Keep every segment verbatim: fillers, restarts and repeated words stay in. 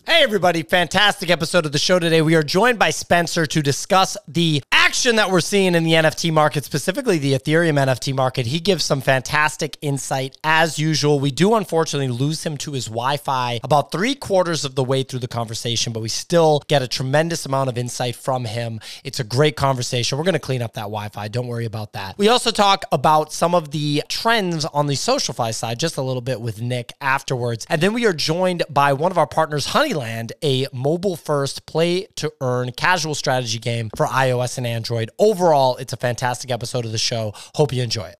Hey everybody, fantastic episode of the show today. We are joined by Spencer to discuss the action that we're seeing in the N F T market, specifically the Ethereum N F T market. He gives some fantastic insight as usual. We do unfortunately lose him to his Wi-Fi about three quarters of the way through the conversation, but we still get a tremendous amount of insight from him. It's a great conversation. We're going to clean up that Wi-Fi. Don't worry about that. We also talk about some of the trends on the SocialFi side, just a little bit with Nick afterwards. And then we are joined by one of our partners, Honeyland, a mobile-first play-to-earn casual strategy game for iOS and Android. Overall, it's a fantastic episode of the show. Hope you enjoy it.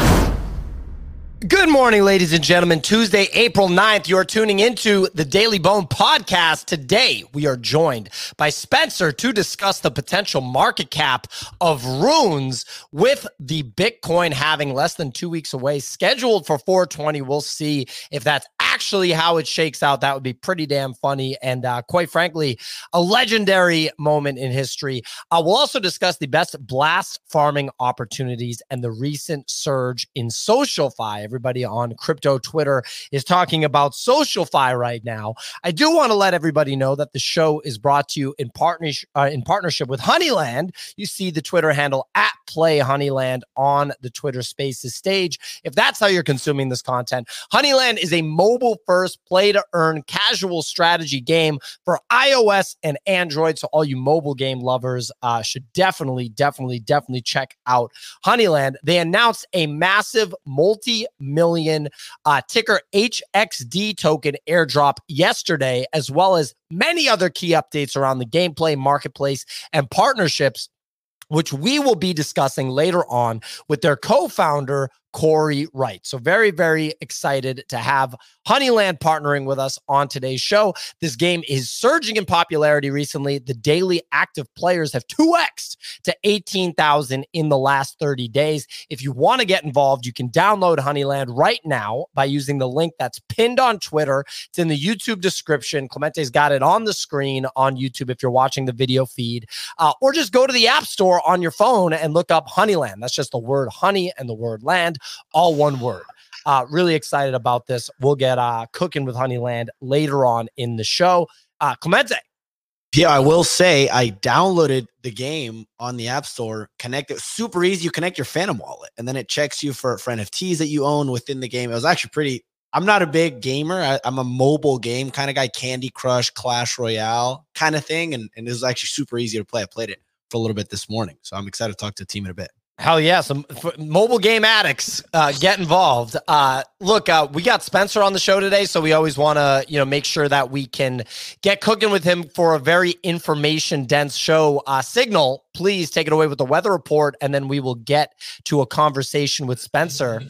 Good morning, ladies and gentlemen. Tuesday, April ninth, you're tuning into the Daily Bone podcast. Today, we are joined by Spencer to discuss the potential market cap of Runes with the Bitcoin having less than two weeks away, scheduled for four twenty. We'll see if that's actually how it shakes out. That would be pretty damn funny and uh, quite frankly, a legendary moment in history. Uh, we'll also discuss the best blast farming opportunities and the recent surge in SocialFi. Everybody on crypto Twitter is talking about SocialFi right now. I do want to let everybody know that the show is brought to you in partnership uh, in partnership with Honeyland. You see the Twitter handle at Play Honeyland on the Twitter Spaces stage. If that's how you're consuming this content, Honeyland is a mobile-first play-to-earn casual strategy game for iOS and Android. So all you mobile game lovers uh, should definitely, definitely, definitely check out Honeyland. They announced a massive multi million uh, ticker H X D token airdrop yesterday, as well as many other key updates around the gameplay, marketplace, and partnerships, which we will be discussing later on with their co-founder, Corey Wright. So very, very excited to have Honeyland partnering with us on today's show. This game is surging in popularity recently. The daily active players have two X'd to eighteen thousand in the last thirty days. If you want to get involved, you can download Honeyland right now by using the link that's pinned on Twitter. It's in the YouTube description. Clemente's got it on the screen on YouTube if you're watching the video feed. Uh, or just go to the App Store on your phone and look up Honeyland. That's just the word honey and the word land, all one word. Uh, really excited about this. We'll get uh, cooking with Honeyland later on in the show. Uh, Clemente. Yeah, I will say I downloaded the game on the App Store, connect it, super easy. You connect your Phantom wallet, and then it checks you for, for N F Ts that you own within the game. It was actually pretty, I'm not a big gamer. I, I'm a mobile game kind of guy, Candy Crush, Clash Royale kind of thing. And, and it was actually super easy to play. I played it for a little bit this morning. So I'm excited to talk to the team in a bit. Hell yeah. Some mobile game addicts uh, get involved. Uh, look, uh, we got Spencer on the show today, so we always want to, you know, make sure that we can get cooking with him for a very information dense show. Uh, Signal, please take it away with the weather report, and then we will get to a conversation with Spencer.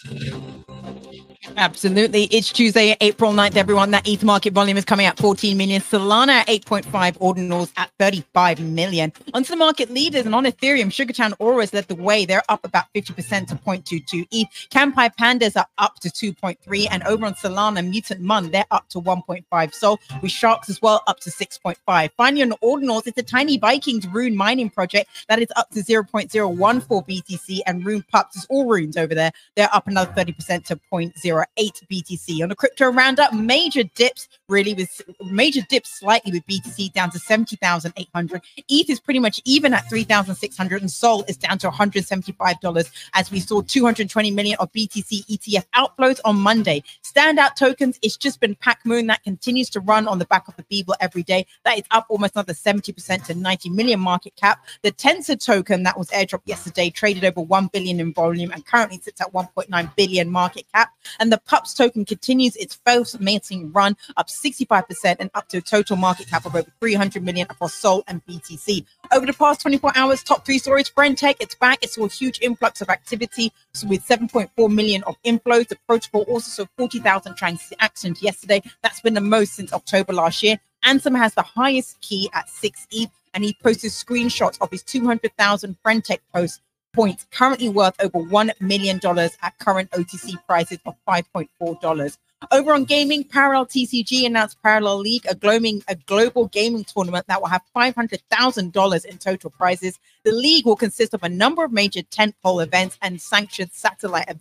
Absolutely. It's Tuesday, April ninth, everyone. That E T H market volume is coming at fourteen million. Solana at eight point five, Ordinals at thirty-five million. Onto the market leaders, and on Ethereum, Sugartown Aura led the way. They're up about fifty percent to zero point two two E T H. Campai Pandas are up to two point three, and over on Solana, Mutant Mun, they're up to one point five. So with Sharks as well, up to six point five. Finally, on Ordinals, it's a Tiny Vikings Rune mining project that is up to zero point zero one four B T C, and Rune Pups is all runes over there. They're up another thirty percent to zero point zero eight B T C. On the crypto roundup, major dips really with major dips slightly with B T C down to seventy thousand eight hundred. E T H is pretty much even at three thousand six hundred, and Sol is down to one hundred seventy-five dollars as we saw two hundred twenty million of B T C E T F outflows on Monday. Standout tokens, it's just been Pac Moon that continues to run on the back of the Beeble every day. That is up almost another seventy percent to ninety million market cap. The Tensor token that was airdropped yesterday traded over one billion in volume and currently sits at one point nine billion market cap. And the Pups token continues its first melting run, up sixty-five percent and up to a total market cap of over three hundred million across Sol and B T C. Over the past twenty-four hours, top three stories, Frentech, it's back. It saw a huge influx of activity, so with seven point four million of inflows. The protocol also saw forty thousand transactions yesterday. That's been the most since October last year. Ansem has the highest key at six E T H, and he posted screenshots of his two hundred thousand Frentech posts points, currently worth over one million dollars at current O T C prices of five point four dollars. Over on gaming, Parallel T C G announced Parallel League, a global, a global gaming tournament that will have five hundred thousand dollars in total prizes. The league will consist of a number of major tentpole events and sanctioned satellite events.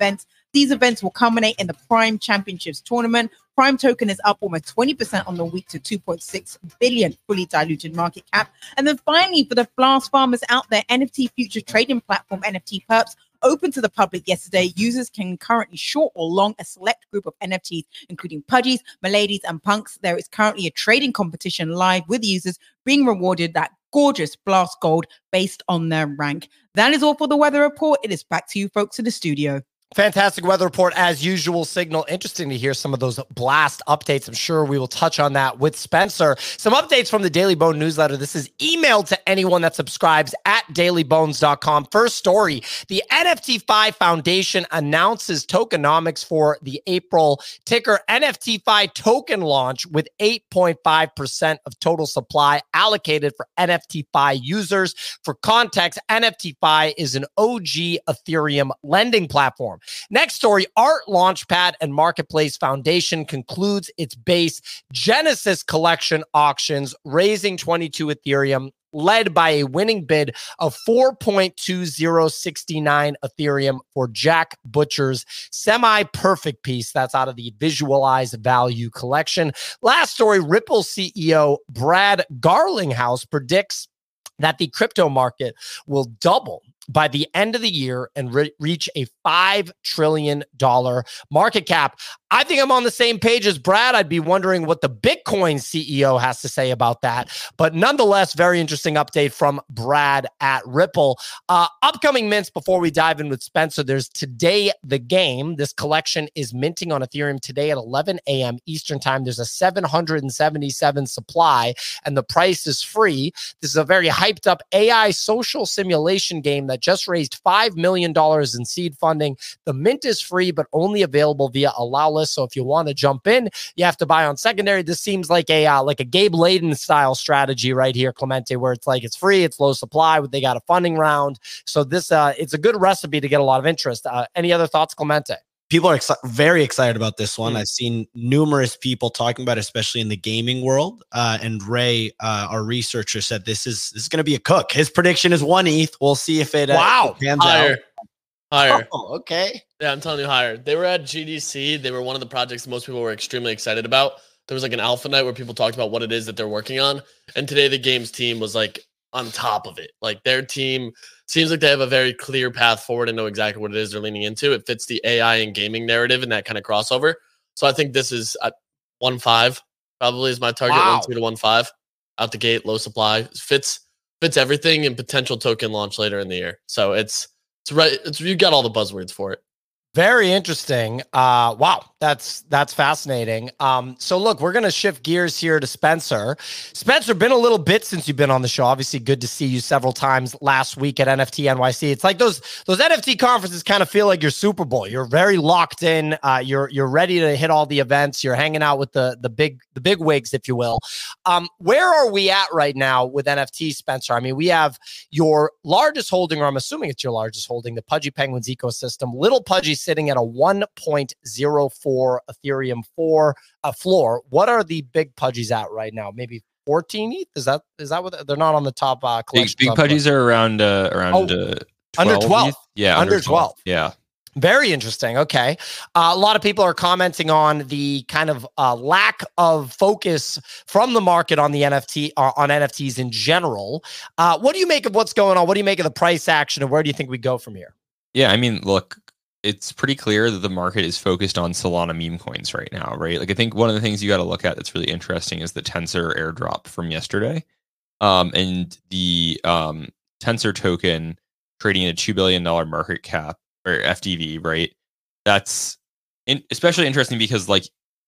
These events will culminate in the Prime Championships tournament. Prime token is up almost twenty percent on the week to two point six billion fully diluted market cap. And then finally, for the Blast farmers out there, N F T future trading platform N F T Perps open to the public yesterday. Users can currently short or long a select group of N F Ts, including Pudgies, Miladies, and Punks. There is currently a trading competition live with users being rewarded that gorgeous Blast Gold based on their rank. That is all for the weather report. It is back to you folks in the studio. Fantastic weather report as usual, Signal. Interesting to hear some of those blast updates. I'm sure we will touch on that with Spencer. Some updates from the Daily Bone newsletter. This is emailed to anyone that subscribes at daily bones dot com. First story, the N F T Fi Foundation announces tokenomics for the April ticker N F T Fi token launch with eight point five percent of total supply allocated for N F T Fi users. For context, N F T Fi is an O G Ethereum lending platform. Next story, Art Launchpad and Marketplace Foundation concludes its base Genesis collection auctions, raising twenty-two Ethereum, led by a winning bid of four point two zero six nine Ethereum for Jack Butcher's semi-perfect piece. That's out of the Visualize Value collection. Last story, Ripple C E O Brad Garlinghouse predicts that the crypto market will double by the end of the year and re- reach a five trillion dollars market cap. I think I'm on the same page as Brad. I'd be wondering what the Bitcoin C E O has to say about that. But nonetheless, very interesting update from Brad at Ripple. Uh, upcoming mints before we dive in with Spencer. There's Today the Game. This collection is minting on Ethereum today at eleven a.m. Eastern time. There's a seven hundred seventy-seven supply and the price is free. This is a very hyped up A I social simulation game that just raised five million dollars in seed funding. The mint is free, but only available via Allow. So if you want to jump in, you have to buy on secondary. This seems like a uh, like a Gabe Layden style strategy right here, Clemente, where it's like it's free, it's low supply, they got a funding round. So this uh, it's a good recipe to get a lot of interest. Uh, any other thoughts, Clemente? People are ex- very excited about this one. Mm. I've seen numerous people talking about it, especially in the gaming world. Uh, and Ray, uh, our researcher, said this is this is going to be a cook. His prediction is one E T H. We'll see if it, uh, wow. it pans Higher. out. Higher. Oh, okay. Yeah, I'm telling you, higher. They were at G D C. They were one of the projects most people were extremely excited about. There was like an alpha night where people talked about what it is that they're working on. And today the games team was like on top of it. Like their team seems like they have a very clear path forward and know exactly what it is they're leaning into. It fits the A I and gaming narrative and that kind of crossover. So I think this is at one five probably is my target. Wow. One two to one five out the gate, low supply. Fits fits everything and potential token launch later in the year. So it's It's right. It's you got all the buzzwords for it. Very interesting. Uh, wow, that's that's fascinating. Um, so look, we're gonna shift gears here to Spencer. Spencer, been a little bit since you've been on the show. Obviously, good to see you several times last week at N F T N Y C. It's like those those N F T conferences kind of feel like your Super Bowl. You're very locked in. Uh, you're you're ready to hit all the events. You're hanging out with the the big the big wigs, if you will. Um, where are we at right now with N F T, Spencer? I mean, we have your largest holding, or I'm assuming it's your largest holding, the Pudgy Penguins ecosystem. Little Pudgy sitting at a one point zero four Ethereum four uh, floor. What are the big Pudgies at right now? Maybe fourteen E T H? Is that is that what they're not on the top uh, collection? Big, big Pudgies are around uh, around Oh, uh, twelve under twelve. E T H. Yeah, Under twelve. Yeah. Very interesting. Okay. Uh, a lot of people are commenting on the kind of uh, lack of focus from the market on the N F T or on N F Ts in general. Uh, what do you make of what's going on? What do you make of the price action and where do you think we go from here? Yeah, I mean, look, it's pretty clear that the market is focused on Solana meme coins right now, right? Like, I think one of the things you got to look at that's really interesting is the Tensor airdrop from yesterday. Um, and the um, Tensor token trading at a two billion dollars market cap, or F D V, right? That's in, especially interesting because, like,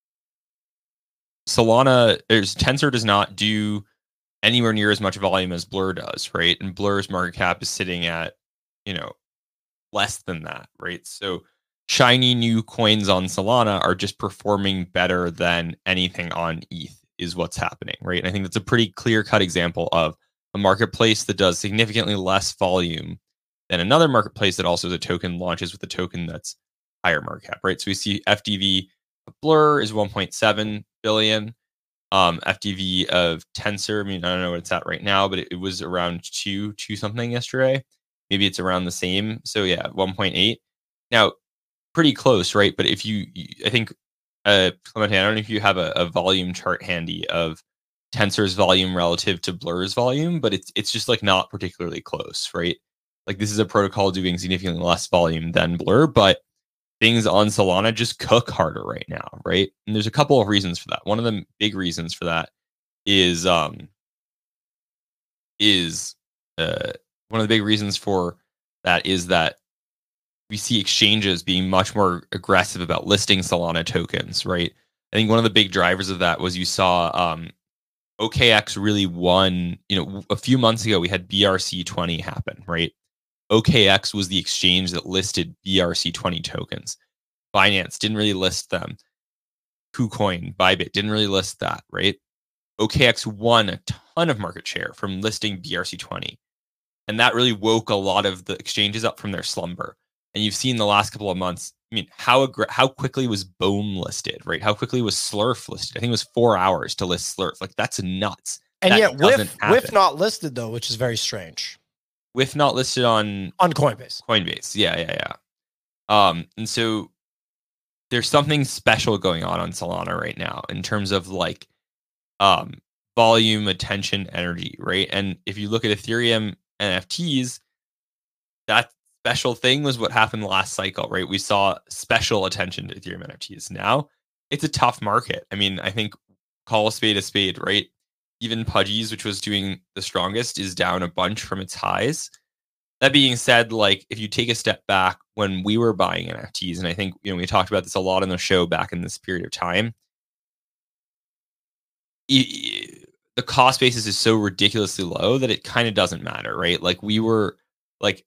Solana, there's Tensor does not do anywhere near as much volume as Blur does, right? And Blur's market cap is sitting at, you know, less than that, right? So shiny new coins on Solana are just performing better than anything on E T H is what's happening, right? And I think that's a pretty clear-cut example of a marketplace that does significantly less volume than another marketplace that also has a token launches with a token that's higher market cap, right? So we see F D V of Blur is one point seven billion. Um, F D V of Tensor, I mean, I don't know what it's at right now, but it, it was around two, two something yesterday. Maybe it's around the same. So yeah, one point eight. Now, pretty close, right? But if you, you I think, uh, Clemente, I don't know if you have a, a volume chart handy of Tensor's volume relative to Blur's volume, but it's it's just like not particularly close, right? Like this is a protocol doing significantly less volume than Blur, but things on Solana just cook harder right now, right? And there's a couple of reasons for that. One of the big reasons for that is um is uh one of the big reasons for that is that we see exchanges being much more aggressive about listing Solana tokens, right? I think one of the big drivers of that was you saw um O K X really won, you know, a few months ago we had B R C twenty happen, right? O K X was the exchange that listed B R C twenty tokens. Binance didn't really list them. KuCoin, Bybit didn't really list that, right? O K X won a ton of market share from listing B R C twenty. And that really woke a lot of the exchanges up from their slumber. And you've seen the last couple of months, I mean, how aggr- how quickly was Bohm listed, right? How quickly was Slurf listed? I think it was four hours to list Slurf. Like, that's nuts. And That yet, doesn't with happen. with not listed though, which is very strange With not listed on on Coinbase. Coinbase. Yeah, yeah, yeah. Um, and so there's something special going on on Solana right now in terms of like um, volume, attention, energy, right? And if you look at Ethereum N F Ts, that special thing was what happened last cycle, right? We saw special attention to Ethereum N F Ts. Now it's a tough market. I mean, I think call a spade a spade, right? Even Pudgies, which was doing the strongest, is down a bunch from its highs. That being said, like if you take a step back, when we were buying N F Ts, and I think you know we talked about this a lot on the show back in this period of time, e- the cost basis is so ridiculously low that it kind of doesn't matter, right? Like we were like,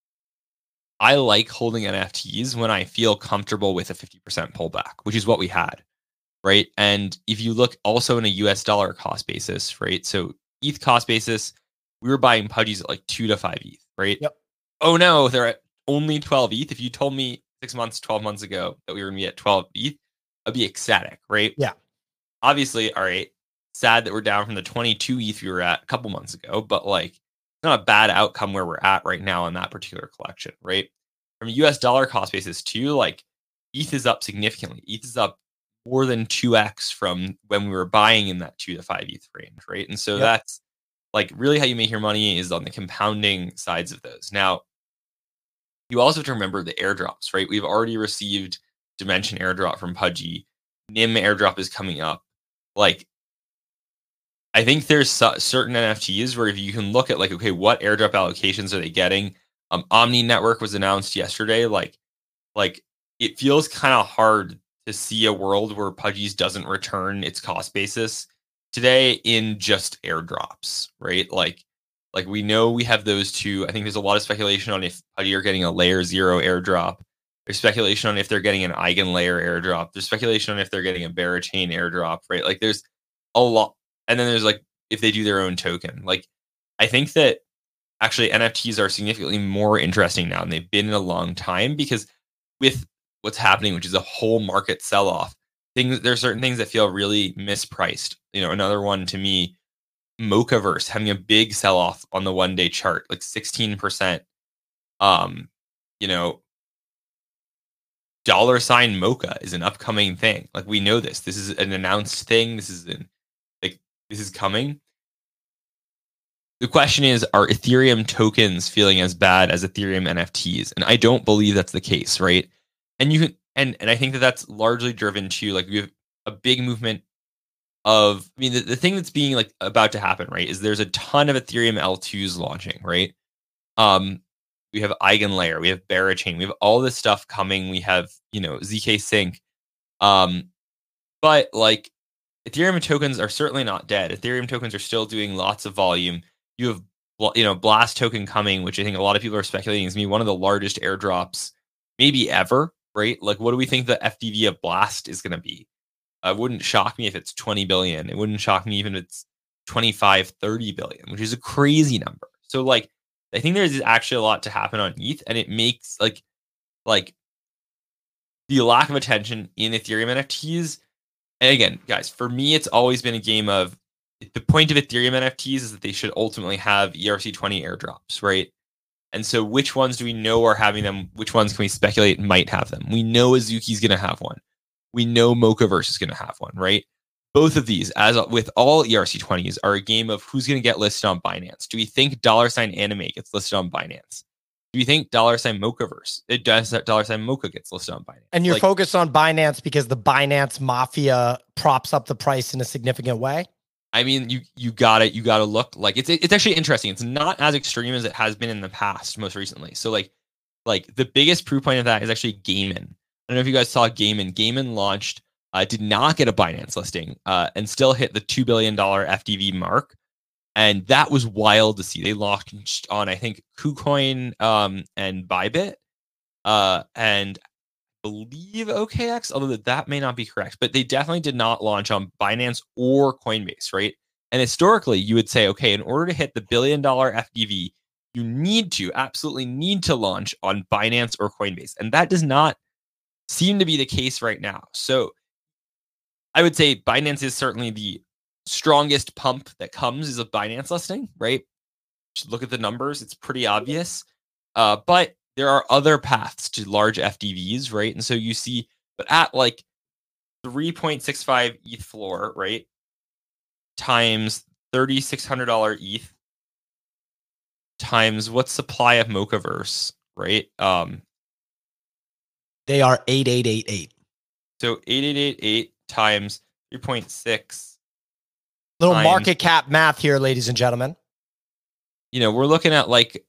I like holding N F Ts when I feel comfortable with a fifty percent pullback, which is what we had, right? And if you look also in a U S dollar cost basis, right? So E T H cost basis, we were buying Pudgies at like two to five E T H, right? Yep. Oh no, they're at only twelve E T H. If you told me six months, twelve months ago that we were going to be at twelve E T H, I'd be ecstatic, right? Yeah. Obviously, all right, sad that we're down from the twenty-two E T H we were at a couple months ago, but like it's not a bad outcome where we're at right now in that particular collection, right? From a U S dollar cost basis too, like E T H is up significantly. E T H is up more than two X from when we were buying in that two to five E T H range, right? And so Yep. that's like really how you make your money is on the compounding sides of those. Now, you also have to remember the airdrops, right? We've already received Dimension airdrop from Pudgy. N I M airdrop is coming up. Like, I think there's su- certain N F Ts where if you can look at like, okay, what airdrop allocations are they getting? Um, Omni Network was announced yesterday. Like, like it feels kind of hard to see a world where Pudgy's doesn't return its cost basis today in just airdrops, right? Like, like we know we have those two. I think there's a lot of speculation on if Pudgy are getting a layer zero airdrop. There's speculation on if they're getting an Eigenlayer airdrop. There's speculation on if they're getting a Barachain airdrop, right? Like there's a lot. And then there's like, if they do their own token. Like, I think that actually N F Ts are significantly more interesting now than they've been in a long time because with what's happening, which is a whole market sell-off, things, there are certain things that feel really mispriced. You know, another one to me, Mochaverse having a big sell-off on the one-day chart, like sixteen percent. Um, you know, dollar sign Mocha is an upcoming thing. Like we know this. This is an announced thing. This is an like this is coming. The question is, are Ethereum tokens feeling as bad as Ethereum N F Ts? And I don't believe that's the case, right? And you can, and and I think that that's largely driven to like we have a big movement of. I mean, the, the thing that's being like about to happen, right, is there's a ton of Ethereum L twos launching, right? Um, we have Eigenlayer, we have Barachain, we have all this stuff coming. We have you know Z K Sync, um, but like Ethereum tokens are certainly not dead. Ethereum tokens are still doing lots of volume. You have, you know, Blast token coming, which I think a lot of people are speculating is going to be one of the largest airdrops maybe ever, right? Like, what do we think the F D V of Blast is going to be? Uh, it wouldn't shock me if it's twenty billion. It wouldn't shock me even if it's twenty-five, thirty billion, which is a crazy number. So, like, I think there's actually a lot to happen on E T H, and it makes, like, like the lack of attention in Ethereum N F Ts. And again, guys, for me, it's always been a game of the point of Ethereum N F Ts is that they should ultimately have E R C twenty airdrops, right? And so which ones do we know are having them? Which ones can we speculate might have them? We know Azuki's going to have one. We know Mochaverse is going to have one, right? Both of these, as with all E R C twenties, are a game of who's going to get listed on Binance. Do we think dollar sign anime gets listed on Binance? Do you think dollar sign Mochaverse, it does that dollar sign Mocha gets listed on Binance? And you're like, focused on Binance because the Binance mafia props up the price in a significant way? I mean, you you got it. You got to look like it's it's actually interesting. It's not as extreme as it has been in the past, most recently. So like like the biggest proof point of that is actually Gaiman. I don't know if you guys saw Gaiman. Gaiman launched, uh, did not get a Binance listing, uh, and still hit the two billion dollars F D V mark. And that was wild to see. They launched on, I think, KuCoin um, and Bybit, uh, and I believe O K X, although that, that may not be correct. But they definitely did not launch on Binance or Coinbase, right? And historically, you would say, okay, in order to hit the billion dollar F D V, you need to, absolutely need to launch on Binance or Coinbase. And that does not seem to be the case right now. So I would say Binance is certainly the strongest pump that comes is a Binance listing, right? Just look at the numbers. It's pretty obvious. Uh, but there are other paths to large F D Vs, right? And so you see, but at like three point six five E T H floor, right? Times three thousand six hundred dollars E T H times what supply of Mochaverse, right? Um, They are eight eight eight eight. So eight eight eight eight times three point six. Little times, market cap math here, ladies and gentlemen. You know, we're looking at like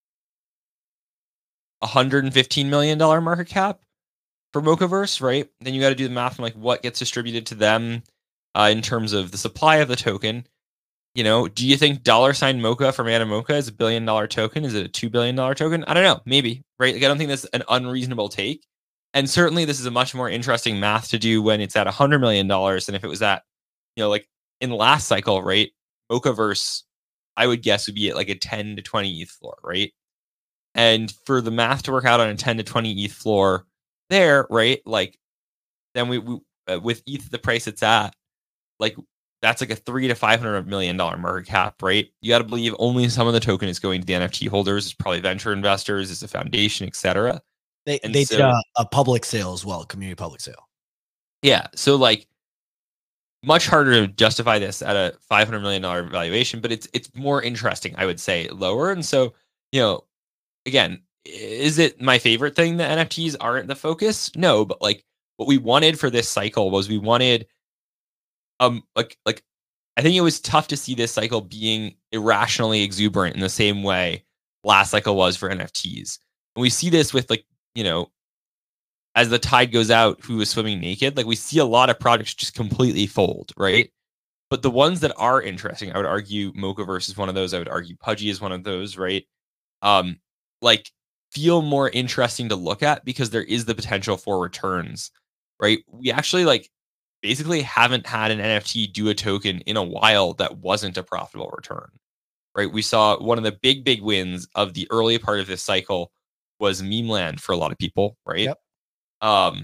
one hundred fifteen million dollars market cap for Mochaverse, right? Then you got to do the math on like what gets distributed to them uh, in terms of the supply of the token. You know, do you think dollar sign Mocha from Animocha is a billion dollar token? Is it a two billion dollar token? I don't know. Maybe, right? Like, I don't think that's an unreasonable take. And certainly this is a much more interesting math to do when it's at one hundred million dollars than if it was at, you know, like in the last cycle, right? Mochaverse, I would guess, would be at like a ten to twenty E T H floor, right? And for the math to work out on a ten to twenty E T H floor there, right? Like, then we, we uh, with E T H, the price it's at, like, that's like a three to five hundred million dollar market cap, right? You got to believe only some of the token is going to the N F T holders. It's probably venture investors, it's a foundation, et cetera. They And they so- did a, a public sale as well, community public sale. Yeah. So like much harder to justify this at a five hundred million dollars valuation, but it's it's more interesting, I would say, lower. And so, you know, again, is it my favorite thing that N F Ts aren't the focus? No, but like what we wanted for this cycle was we wanted um like like I think it was tough to see this cycle being irrationally exuberant in the same way last cycle was for N F Ts. And we see this with like, you know, as the tide goes out, who is swimming naked? Like we see a lot of projects just completely fold, right? But the ones that are interesting, I would argue Mochaverse is one of those. I would argue Pudgy is one of those, right? Um, like feel more interesting to look at because there is the potential for returns, right? We actually like basically haven't had an N F T do a token in a while that wasn't a profitable return, right? We saw one of the big, big wins of the early part of this cycle was Meme Land for a lot of people, right? Yep. Um,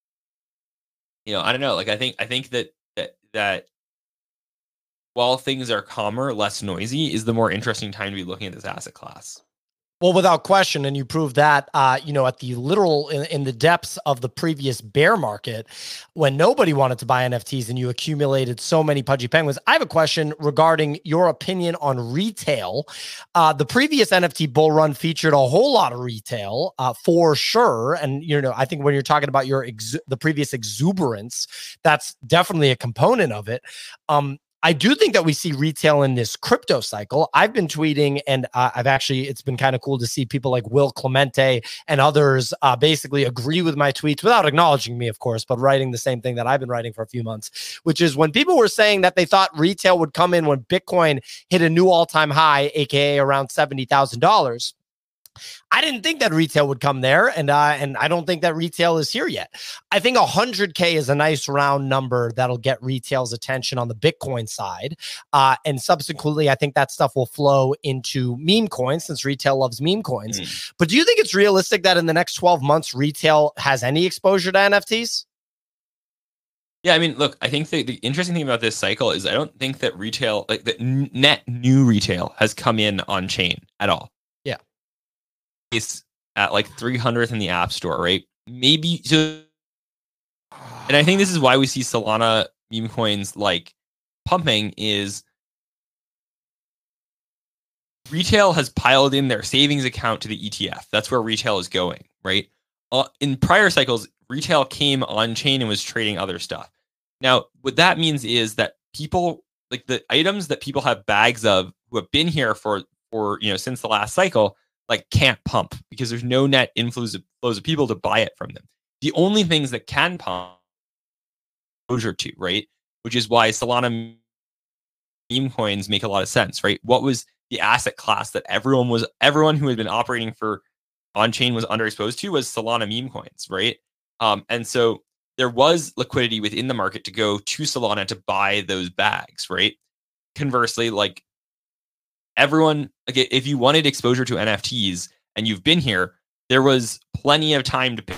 you know, I don't know. Like, I think, I think that that that while things are calmer, less noisy, is the more interesting time to be looking at this asset class. Well, without question, and you proved that, uh, you know, at the literal in, in the depths of the previous bear market, when nobody wanted to buy N F Ts, and you accumulated so many pudgy penguins. I have a question regarding your opinion on retail. Uh, the previous N F T bull run featured a whole lot of retail, uh, for sure. And you know, I think when you're talking about your ex- the previous exuberance, that's definitely a component of it. Um, I do think that we see retail in this crypto cycle. I've been tweeting, and uh, I've actually, it's been kind of cool to see people like Will Clemente and others uh, basically agree with my tweets without acknowledging me, of course, but writing the same thing that I've been writing for a few months, which is when people were saying that they thought retail would come in when Bitcoin hit a new all-time high, A K A around seventy thousand dollars. I didn't think that retail would come there, and uh, and I don't think that retail is here yet. I think one hundred K is a nice round number that'll get retail's attention on the Bitcoin side, uh, and subsequently, I think that stuff will flow into meme coins since retail loves meme coins. Mm. But do you think it's realistic that in the next twelve months, retail has any exposure to N F Ts? Yeah, I mean, look, I think the, the interesting thing about this cycle is I don't think that retail, like the net new retail, has come in on chain at all. at like three hundredth in the App Store, right? Maybe so. And I think this is why we see Solana meme coins like pumping is retail has piled in their savings account to the E T F. That's where retail is going, right? Uh, in prior cycles, retail came on chain and was trading other stuff. Now, what that means is that people, like the items that people have bags of who have been here for, for you know, since the last cycle, like can't pump because there's no net inflows of, flows of people to buy it from them. The only things that can pump exposure to, right? Which is why Solana meme coins make a lot of sense, right? What was the asset class that everyone was, everyone who had been operating for on-chain was underexposed to was Solana meme coins, right? Um, and so there was liquidity within the market to go to Solana to buy those bags, right? Conversely, like everyone, like if you wanted exposure to N F Ts and you've been here, there was plenty of time to pick,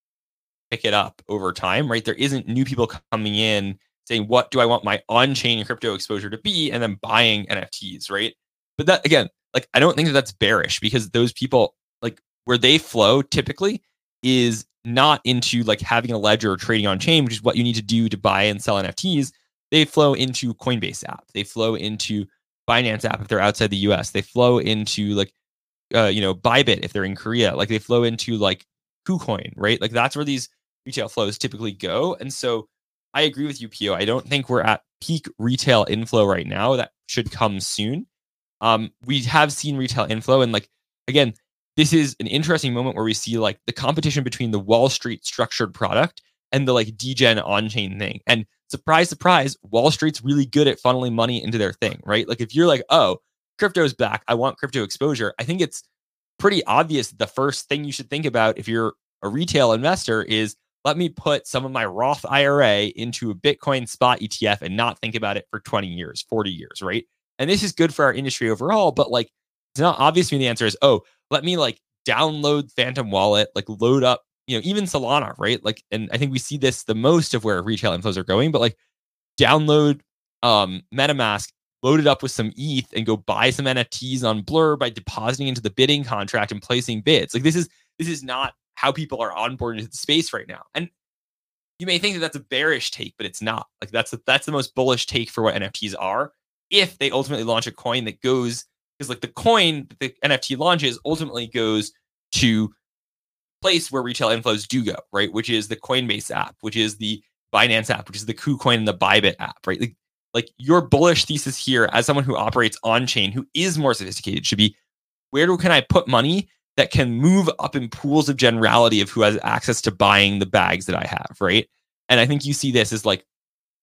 pick it up over time, right? There isn't new people coming in saying, what do I want my on-chain crypto exposure to be? And then buying N F Ts, right? But that, again, like, I don't think that that's bearish because those people, like where they flow typically is not into like having a ledger or trading on chain, which is what you need to do to buy and sell N F Ts. They flow into Coinbase app. They flow into Binance app if they're outside the U S. They flow into like, uh, you know, Bybit if they're in Korea. Like they flow into like KuCoin, right? Like that's where these retail flows typically go. And so I agree with you, P O. I don't think we're at peak retail inflow right now. That should come soon. Um, we have seen retail inflow, and like again, this is an interesting moment where we see like the competition between the Wall Street structured product and the like degen on-chain thing. And surprise, surprise, Wall Street's really good at funneling money into their thing, right? Like if you're like, oh, crypto's back, I want crypto exposure. I think it's pretty obvious that the first thing you should think about if you're a retail investor is let me put some of my Roth I R A into a Bitcoin spot E T F and not think about it for twenty years, forty years, right? And this is good for our industry overall, but like, it's not obvious to me the answer is, oh, let me like download Phantom Wallet, like load up, you know, even Solana, right? Like, and I think we see this the most of where retail inflows are going, but like download um, MetaMask, load it up with some E T H and go buy some N F Ts on Blur by depositing into the bidding contract and placing bids. Like this is, this is not how people are onboarded into the space right now. And you may think that that's a bearish take, but it's not. Like that's, the, that's the most bullish take for what N F Ts are. If they ultimately launch a coin that goes, because like the coin that the N F T launches ultimately goes to place where retail inflows do go, right? Which is the Coinbase app, which is the Binance app, which is the KuCoin and the Bybit app, right? Like, like your bullish thesis here as someone who operates on chain, who is more sophisticated, should be where do, can I put money that can move up in pools of generality of who has access to buying the bags that I have, right? And I think you see this as like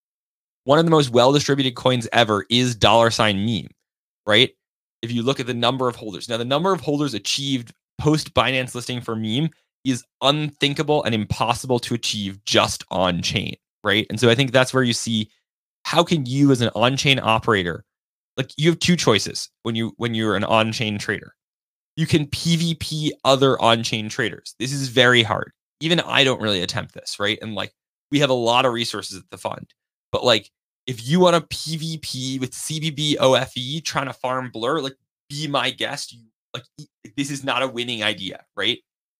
one of the most well-distributed coins ever is dollar sign meme, right? If you look at the number of holders. Now, the number of holders achieved post Binance listing for meme is unthinkable and impossible to achieve just on chain, right? And so I think that's where you see how can you as an on-chain operator, like you have two choices when you when you're an on-chain trader. You can P V P other on-chain traders. This is very hard. Even I don't really attempt this, right? And like we have a lot of resources at the fund. But like, if you want to P V P with C B B O F E trying to farm Blur, like be my guest. You like this is not a winning idea, right?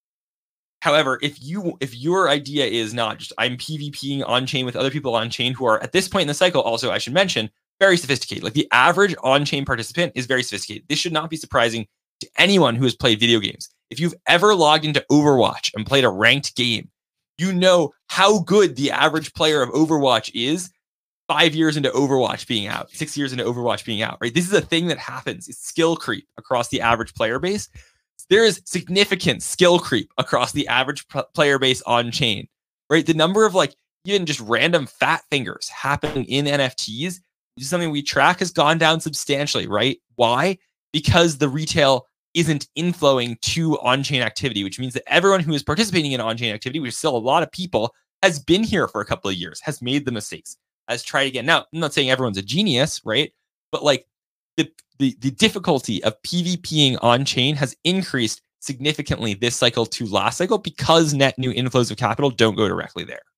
However, if you if your idea is not just I'm PvPing on chain with other people on chain who are at this point in the cycle, also I should mention, very sophisticated. Like the average on chain participant is very sophisticated. This should not be surprising to anyone who has played video games. If you've ever logged into Overwatch and played a ranked game, you know how good the average player of Overwatch is. Five years into Overwatch being out, six years into Overwatch being out, right? This is a thing that happens. It's skill creep across the average player base. There is significant skill creep across the average p- player base on chain, right? The number of like even just random fat fingers happening in N F Ts is something we track has gone down substantially, right? Why? Because the retail isn't inflowing to on-chain activity, which means that everyone who is participating in on-chain activity, which is still a lot of people, has been here for a couple of years, has made the mistakes. Has tried again. Now, I'm not saying everyone's a genius, right? But like the, the, the difficulty of PvPing on chain has increased significantly this cycle to last cycle because net new inflows of capital don't go directly there.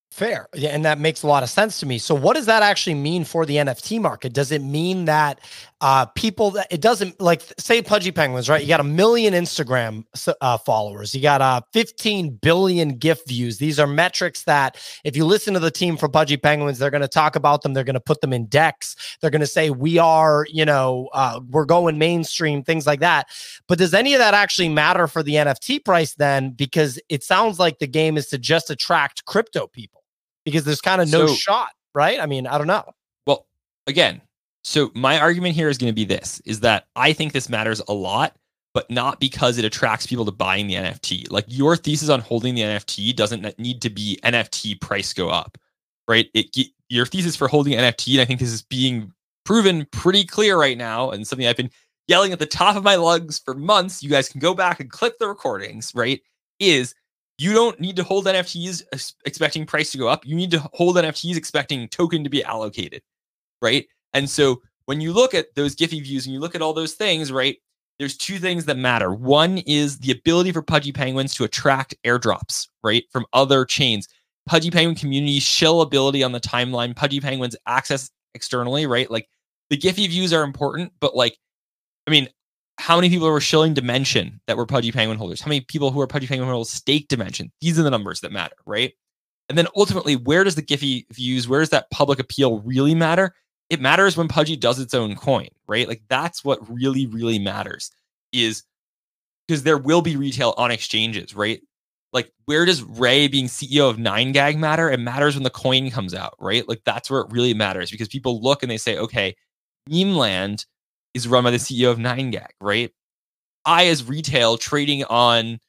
Fair. Yeah, and that makes a lot of sense to me. So what does that actually mean for the N F T market? Does it mean that uh, people that it doesn't like say Pudgy Penguins, right? You got a million Instagram uh, followers. You got uh, fifteen billion GIF views. These are metrics that if you listen to the team for Pudgy Penguins, they're going to talk about them. They're going to put them in decks. They're going to say, we are, you know, uh, we're going mainstream, things like that. But does any of that actually matter for the N F T price then? Because it sounds like the game is to just attract crypto people. Because there's kind of no so, shot, right? I mean, I don't know. Well, again, so my argument here is going to be this, is that I think this matters a lot, but not because it attracts people to buying the N F T. Like your thesis on holding the N F T doesn't need to be N F T price go up, right? It Your thesis for holding N F T, and I think this is being proven pretty clear right now, and something I've been yelling at the top of my lungs for months, you guys can go back and clip the recordings, right, is you don't need to hold N F Ts expecting price to go up. You need to hold N F Ts expecting token to be allocated, right? And so when you look at those Giphy views and you look at all those things, right, there's two things that matter. One is the ability for Pudgy Penguins to attract airdrops, right, from other chains. Pudgy Penguin community shill ability on the timeline. Pudgy Penguins access externally, right? Like the Giphy views are important, but like, I mean, how many people were shilling Dimension that were Pudgy Penguin holders? How many people who are Pudgy Penguin holders stake Dimension? These are the numbers that matter, right? And then ultimately, where does the Giphy views, where does that public appeal really matter? It matters when Pudgy does its own coin, right? Like that's what really, really matters, is because there will be retail on exchanges, right? Like where does Ray being C E O of nine gag matter? It matters when the coin comes out, right? Like that's where it really matters, because people look and they say, okay, Memeland is run by the C E O of nine gag, right? I, as retail, trading on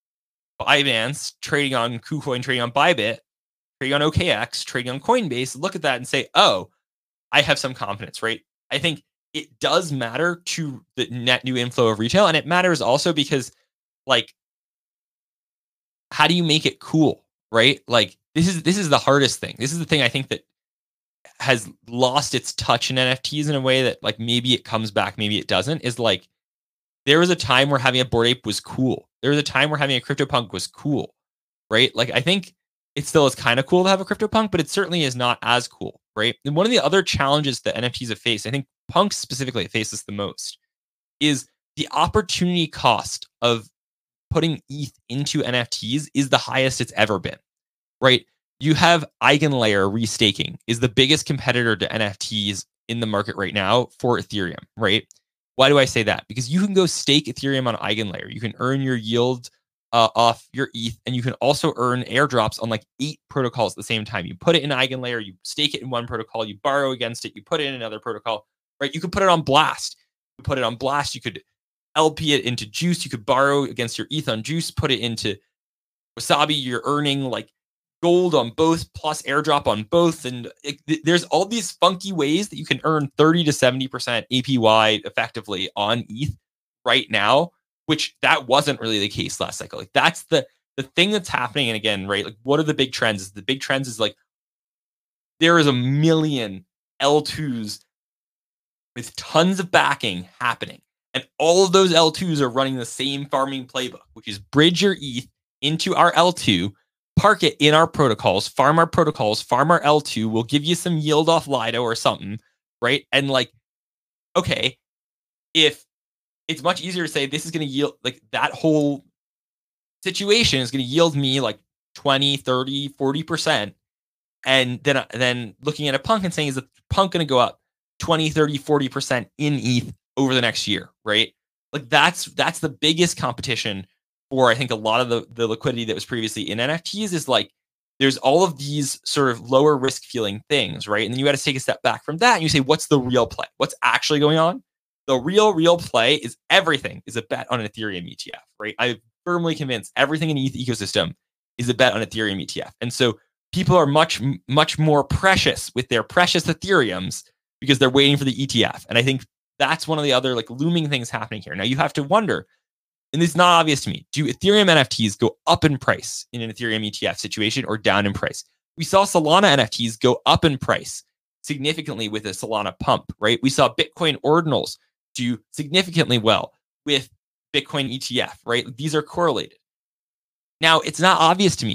Binance, trading on KuCoin, trading on Bybit, trading on O K X, trading on Coinbase, look at that and say, oh, I have some confidence, right? I think it does matter to the net new inflow of retail. And it matters also because, like, how do you make it cool, right? Like, this is this is the hardest thing. This is the thing I think that has lost its touch in N F Ts in a way that, like, maybe it comes back, maybe it doesn't, is like, there was a time where having a Bored Ape was cool. There was a time where having a CryptoPunk was cool, right? Like, I think it still is kind of cool to have a CryptoPunk, but it certainly is not as cool, right? And one of the other challenges that N F Ts have faced, I think Punk specifically faces the most, is the opportunity cost of putting E T H into N F Ts is the highest it's ever been, right? You have EigenLayer restaking is the biggest competitor to N F Ts in the market right now for Ethereum, right? Why do I say that? Because you can go stake Ethereum on EigenLayer. You can earn your yield uh, off your E T H, and you can also earn airdrops on like eight protocols at the same time. You put it in EigenLayer, you stake it in one protocol, you borrow against it, you put it in another protocol, right? You could put it on Blast. You put it on Blast, you could L P it into Juice, you could borrow against your E T H on Juice, put it into Wasabi, you're earning like gold on both plus airdrop on both. And it, there's all these funky ways that you can earn thirty to seventy percent A P Y effectively on E T H right now, which that wasn't really the case last cycle. Like that's the the thing that's happening. And again, right, like what are the big trends? The big trends is like there is a million L twos with tons of backing happening. And all of those L twos are running the same farming playbook, which is bridge your E T H into our L two, park it in our protocols, farm our protocols, farm our L two, we'll give you some yield off Lido or something, right? And like, okay, if it's much easier to say this is going to yield, like that whole situation is going to yield me like twenty, thirty, forty percent. And then, then looking at a Punk and saying, is the Punk going to go up twenty, thirty, forty percent in E T H over the next year, right? Like that's that's the biggest competition for, I think, a lot of the, the liquidity that was previously in N F Ts is like, there's all of these sort of lower risk feeling things, right? And then you got to take a step back from that and you say, what's the real play? What's actually going on? The real, real play is everything is a bet on an Ethereum E T F, right? I'm firmly convinced everything in the E T H ecosystem is a bet on Ethereum E T F. And so people are much, much more precious with their precious Ethereums because they're waiting for the E T F. And I think that's one of the other like looming things happening here. Now you have to wonder, and it's not obvious to me, do Ethereum N F Ts go up in price in an Ethereum E T F situation or down in price? We saw Solana N F Ts go up in price significantly with a Solana pump, right? We saw Bitcoin ordinals do significantly well with Bitcoin E T F, right? These are correlated. Now, it's not obvious to me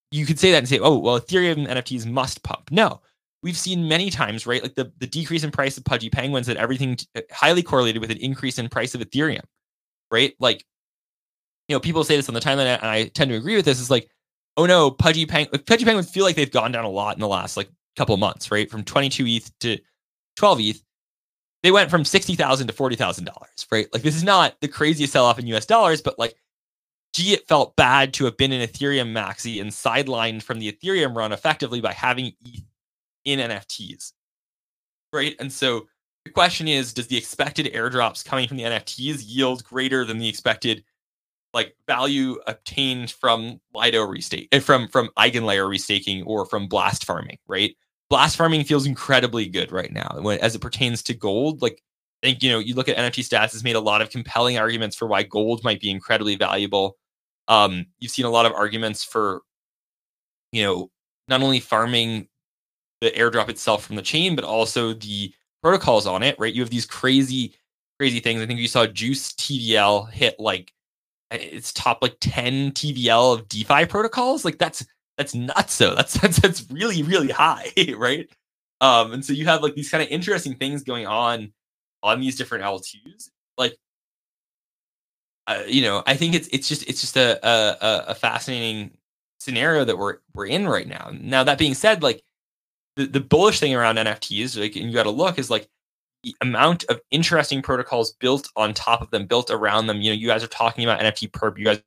you could say that and say, oh, well, Ethereum N F Ts must pump. No, we've seen many times, right? Like the, the decrease in price of Pudgy Penguins, that everything t- highly correlated with an increase in price of Ethereum, right? Like, you know, people say this on the timeline, and I tend to agree with this. Is like, oh no, Pudgy Peng- Pudgy Penguins feel like they've gone down a lot in the last like couple of months, right? From twenty-two E T H to twelve E T H, they went from sixty thousand to forty thousand dollars, right? Like this is not the craziest sell off in U S dollars, but like, gee, it felt bad to have been an Ethereum maxi and sidelined from the Ethereum run effectively by having E T H in N F Ts, right? And so the question is, does the expected airdrops coming from the N F Ts yield greater than the expected like value obtained from Lido restake, from from Eigenlayer restaking or from blast farming, right? Blast farming feels incredibly good right now when, as it pertains to gold. Like, I think, you know, you look at N F T stats, has made a lot of compelling arguments for why gold might be incredibly valuable. Um, you've seen a lot of arguments for, you know, not only farming the airdrop itself from the chain, but also the protocols on it, right? You have these crazy, crazy things. I think you saw Juice T V L hit like, it's top like ten T V L of DeFi protocols. Like that's that's nuts. So that's that's that's really really high, right? Um, and so you have like these kind of interesting things going on on these different L twos. Like, uh, you know, I think it's it's just it's just a, a a fascinating scenario that we're we're in right now. Now that being said, like the the bullish thing around N F Ts, like, and you got to look is like the amount of interesting protocols built on top of them, built around them. You know, you guys are talking about N F T perp. You guys,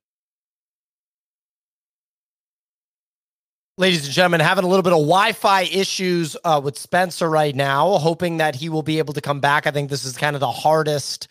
ladies and gentlemen, having a little bit of Wi-Fi issues uh, with Spencer right now, hoping that he will be able to come back. I think this is kind of the hardest,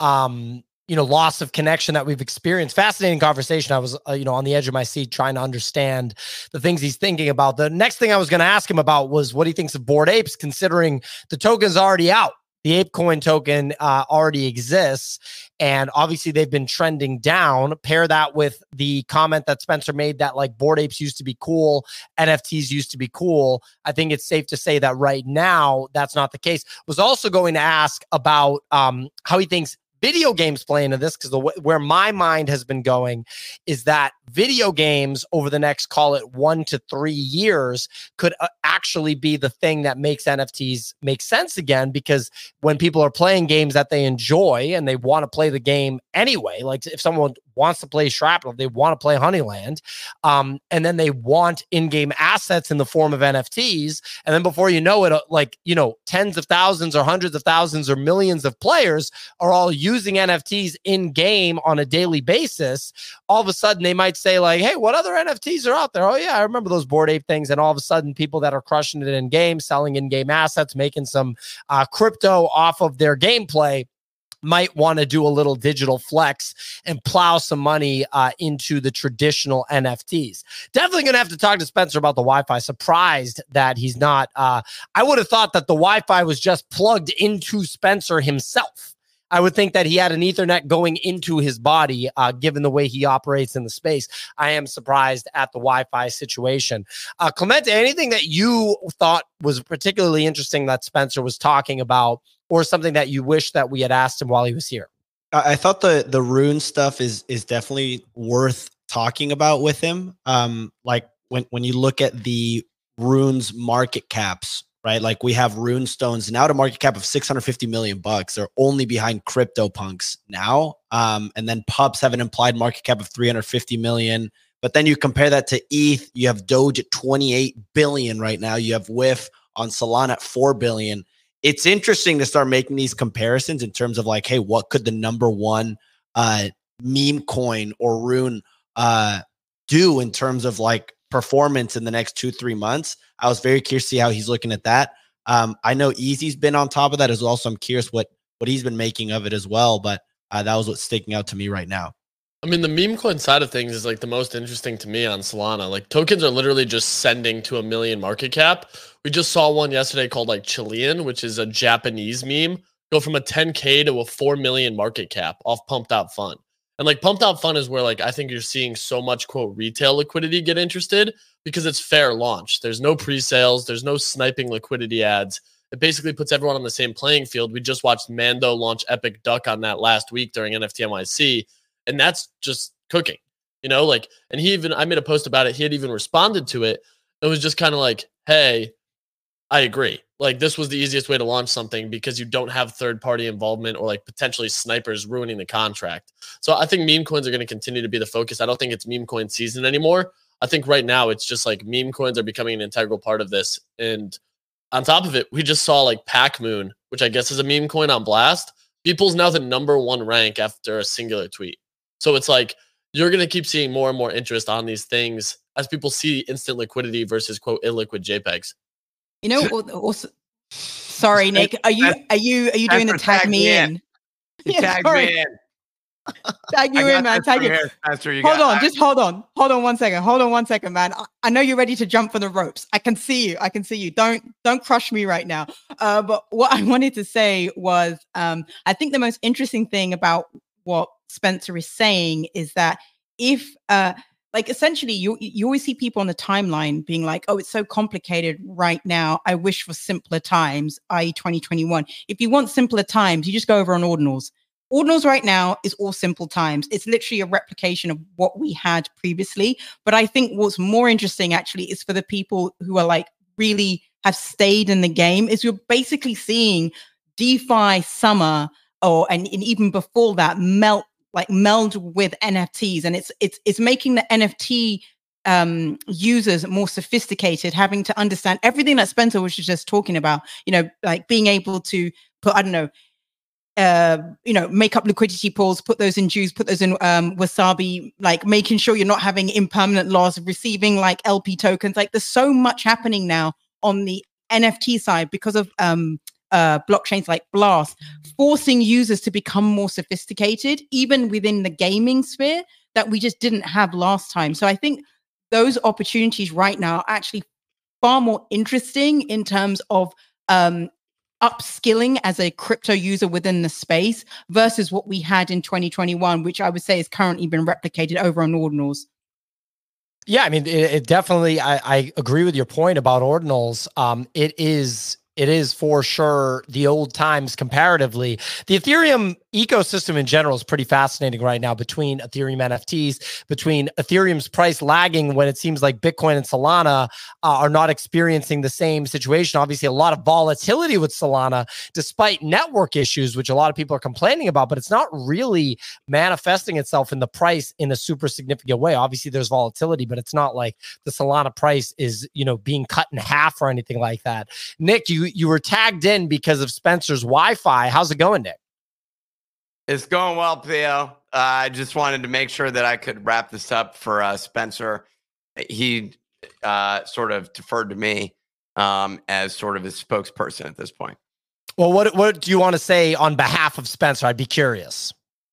um, you know, loss of connection that we've experienced. Fascinating conversation. I was, uh, you know, on the edge of my seat trying to understand the things he's thinking about. The next thing I was going to ask him about was what he thinks of Bored Apes, considering the token's already out. The ApeCoin token uh, already exists, and obviously they've been trending down. Pair that with the comment that Spencer made that like Bored Apes used to be cool, N F Ts used to be cool. I think it's safe to say that right now that's not the case. Was also going to ask about um, how he thinks video games play into this, because the where my mind has been going is that video games over the next, call it one to three years, could uh, actually be the thing that makes N F Ts make sense again. Because when people are playing games that they enjoy and they want to play the game anyway, like if someone wants to play Shrapnel, they want to play Honeyland, um, and then they want in-game assets in the form of N F Ts, and then before you know it, uh, like, you know, tens of thousands or hundreds of thousands or millions of players are all using N F Ts in game on a daily basis. All of a sudden they might say like, hey, what other N F Ts are out there? Oh yeah, I remember those Bored Ape things. And all of a sudden people that are crushing it in game, selling in-game assets, making some uh, crypto off of their gameplay, might want to do a little digital flex and plow some money uh, into the traditional N F Ts. Definitely going to have to talk to Spencer about the Wi-Fi. Surprised that he's not. Uh, I would have thought that the Wi-Fi was just plugged into Spencer himself. I would think that he had an Ethernet going into his body, uh, given the way he operates in the space. I am surprised at the Wi-Fi situation. Uh, Clemente, anything that you thought was particularly interesting that Spencer was talking about, or something that you wish that we had asked him while he was here? I thought the the rune stuff is is definitely worth talking about with him. Um, like when when you look at the runes market caps, right? Like we have rune stones now at a market cap of six hundred fifty million bucks. They're only behind CryptoPunks now. Um, and then Pups have an implied market cap of three hundred fifty million. But then you compare that to E T H, you have Doge at twenty-eight billion right now. You have W I F on Solana at four billion. It's interesting to start making these comparisons in terms of like, hey, what could the number one uh, meme coin or rune uh, do in terms of like performance in the next two, three months? I was very curious to see how he's looking at that. Um, I know Easy's been on top of that as well, so I'm curious what what he's been making of it as well. But uh, that was what's sticking out to me right now. I mean, the meme coin side of things is like the most interesting to me on Solana. Like tokens are literally just sending to a million market cap. We just saw one yesterday called like Chilean, which is a Japanese meme, go from a ten K to a four million market cap off Pumped Out Fun. And like Pumped Out Fun is where like I think you're seeing so much quote retail liquidity get interested because it's fair launch. There's no pre-sales, there's no sniping liquidity ads. It basically puts everyone on the same playing field. We just watched Mando launch Epic Duck on that last week during N F T N Y C. And that's just cooking. You you know, like, and he even, I made a post about it. He had even responded to it. It was just kind of like, hey, I agree. Like, this was the easiest way to launch something because you don't have third party involvement or like potentially snipers ruining the contract. So I think meme coins are going to continue to be the focus. I don't think it's meme coin season anymore. I think right now it's just like meme coins are becoming an integral part of this. And on top of it, we just saw like Pac Moon, which I guess is a meme coin on Blast. People's now the number one rank after a singular tweet. So it's like, you're going to keep seeing more and more interest on these things as people see instant liquidity versus quote illiquid JPEGs. You know, also, sorry, Nick. Are you are you are you doing the tag, tag me in? in. Yeah, tag sorry. me in. Tag you in, man. Tag you. Here, you hold got, on, I, just hold on. Hold on one second. Hold on one second, man. I, I know you're ready to jump for the ropes. I can see you. I can see you. Don't don't crush me right now. Uh, but what I wanted to say was, um, I think the most interesting thing about what Spencer is saying is that if uh like essentially you you always see people on the timeline being like, oh, it's so complicated right now. I wish for simpler times, that is twenty twenty-one. If you want simpler times, you just go over on Ordinals. Ordinals right now is all simple times. It's literally a replication of what we had previously. But I think what's more interesting actually is for the people who are like really have stayed in the game is you're basically seeing DeFi summer or and, and even before that melt like meld with N F Ts, and it's it's it's making the N F T um, users more sophisticated, having to understand everything that Spencer was just talking about. You know, like being able to put I don't know, uh, you know, make up liquidity pools, put those in Juice, put those in um, Wasabi, like making sure you're not having impermanent loss, receiving like L P tokens. Like there's so much happening now on the N F T side because of um, uh, blockchains like Blast, forcing users to become more sophisticated, even within the gaming sphere that we just didn't have last time. So I think those opportunities right now are actually far more interesting in terms of um, upskilling as a crypto user within the space versus what we had in twenty twenty-one, which I would say has currently been replicated over on Ordinals. Yeah, I mean, it, it definitely, I, I agree with your point about Ordinals. Um, it is, it is for sure the old times comparatively. The Ethereum ecosystem in general is pretty fascinating right now between Ethereum N F Ts, between Ethereum's price lagging when it seems like Bitcoin and Solana uh, are not experiencing the same situation. Obviously, a lot of volatility with Solana, despite network issues, which a lot of people are complaining about, but it's not really manifesting itself in the price in a super significant way. Obviously, there's volatility, but it's not like the Solana price is, you know, being cut in half or anything like that. Nick, you you were tagged in because of Spencer's Wi-Fi. How's it going, Nick? It's going well, Theo. Uh, I just wanted to make sure that I could wrap this up for uh, Spencer. He uh, sort of deferred to me um, as sort of his spokesperson at this point. Well, what what do you want to say on behalf of Spencer? I'd be curious.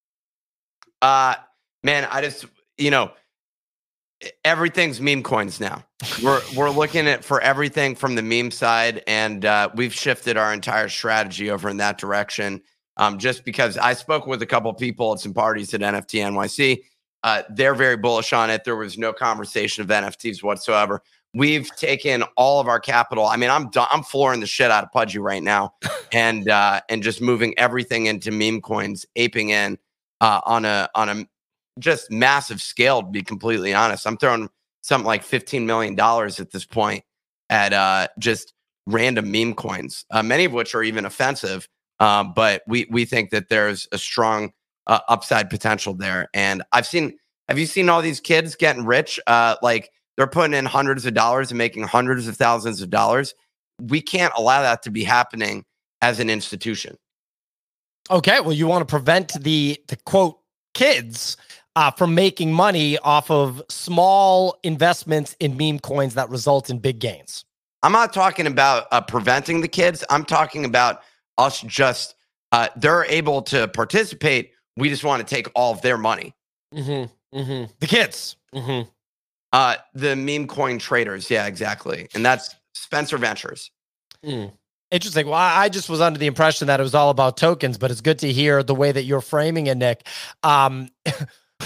Uh, man, I just, you know, everything's meme coins now. We're we're looking at for everything from the meme side, and uh, we've shifted our entire strategy over in that direction. Um, just because I spoke with a couple of people at some parties at N F T N Y C, uh, they're very bullish on it. There was no conversation of N F Ts whatsoever. We've taken all of our capital. I mean, I'm I'm flooring the shit out of Pudgy right now, and uh, and just moving everything into meme coins, aping in uh, on a on a just massive scale. To be completely honest, I'm throwing something like fifteen million dollars at this point at uh, just random meme coins, uh, many of which are even offensive. Um, but we we think that there's a strong uh, upside potential there. And I've seen, have you seen all these kids getting rich? Uh, like they're putting in hundreds of dollars and making hundreds of thousands of dollars. We can't allow that to be happening as an institution. Okay, well, you want to prevent the the quote kids uh, from making money off of small investments in meme coins that result in big gains. I'm not talking about uh, preventing the kids. I'm talking about us just, uh, they're able to participate. We just want to take all of their money. Mm-hmm, mm-hmm. The kids. Mm-hmm. Uh, the meme coin traders. Yeah, exactly. And that's Spencer Ventures. Mm. Interesting. Well, I just was under the impression that it was all about tokens, but it's good to hear the way that you're framing it, Nick. Um,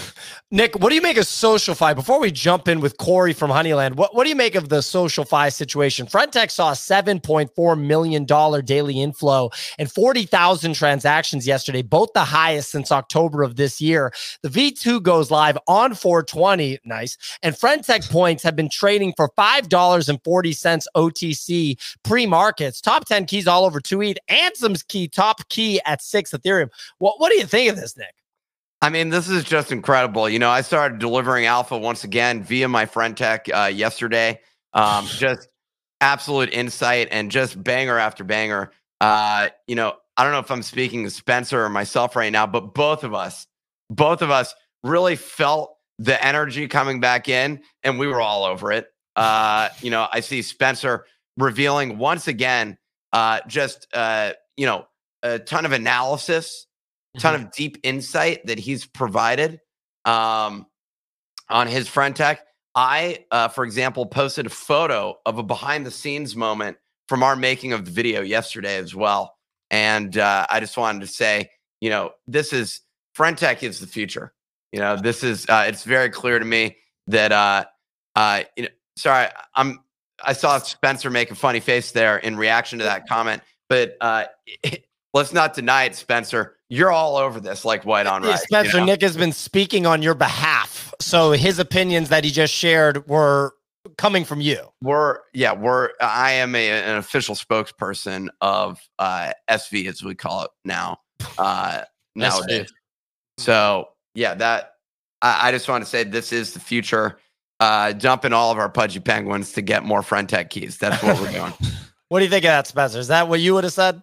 Nick, what do you make of SocialFi? Before we jump in with Corey from Honeyland, what, what do you make of the SocialFi situation? Friendtech saw a seven point four million dollars daily inflow and forty thousand transactions yesterday, both the highest since October of this year. The V two goes live on four twenty, nice, and Friendtech points have been trading for five dollars and forty cents O T C pre-markets. Top ten keys all over two E T H. Ansem's key, top key at six Ethereum. What, what do you think of this, Nick? I mean, this is just incredible. You know, I started delivering alpha once again via my Friendtech uh, yesterday. Um, just absolute insight and just banger after banger. Uh, you know, I don't know if I'm speaking to Spencer or myself right now, but both of us, both of us really felt the energy coming back in, and we were all over it. Uh, you know, I see Spencer revealing once again, uh, just uh, you know, a ton of analysis. Ton of deep insight that he's provided um, on his Friendtech. I, uh, for example, posted a photo of a behind the scenes moment from our making of the video yesterday as well. And uh, I just wanted to say, you know, this is Friendtech is the future. You know, this is uh, it's very clear to me that uh, uh, you know, sorry, I'm I saw Spencer make a funny face there in reaction to that comment, but uh, it, let's not deny it, Spencer. You're all over this like white on rice. Spencer, you know? Nick has been speaking on your behalf. So his opinions that he just shared were coming from you. We're, yeah, we're, I am a, an official spokesperson of uh, S V, as we call it now. Uh, nowadays. So, yeah, that, I, I just want to say this is the future. Uh, dumping all of our pudgy penguins to get more Friendtech keys. That's what we're doing. What do you think of that, Spencer? Is that what you would have said?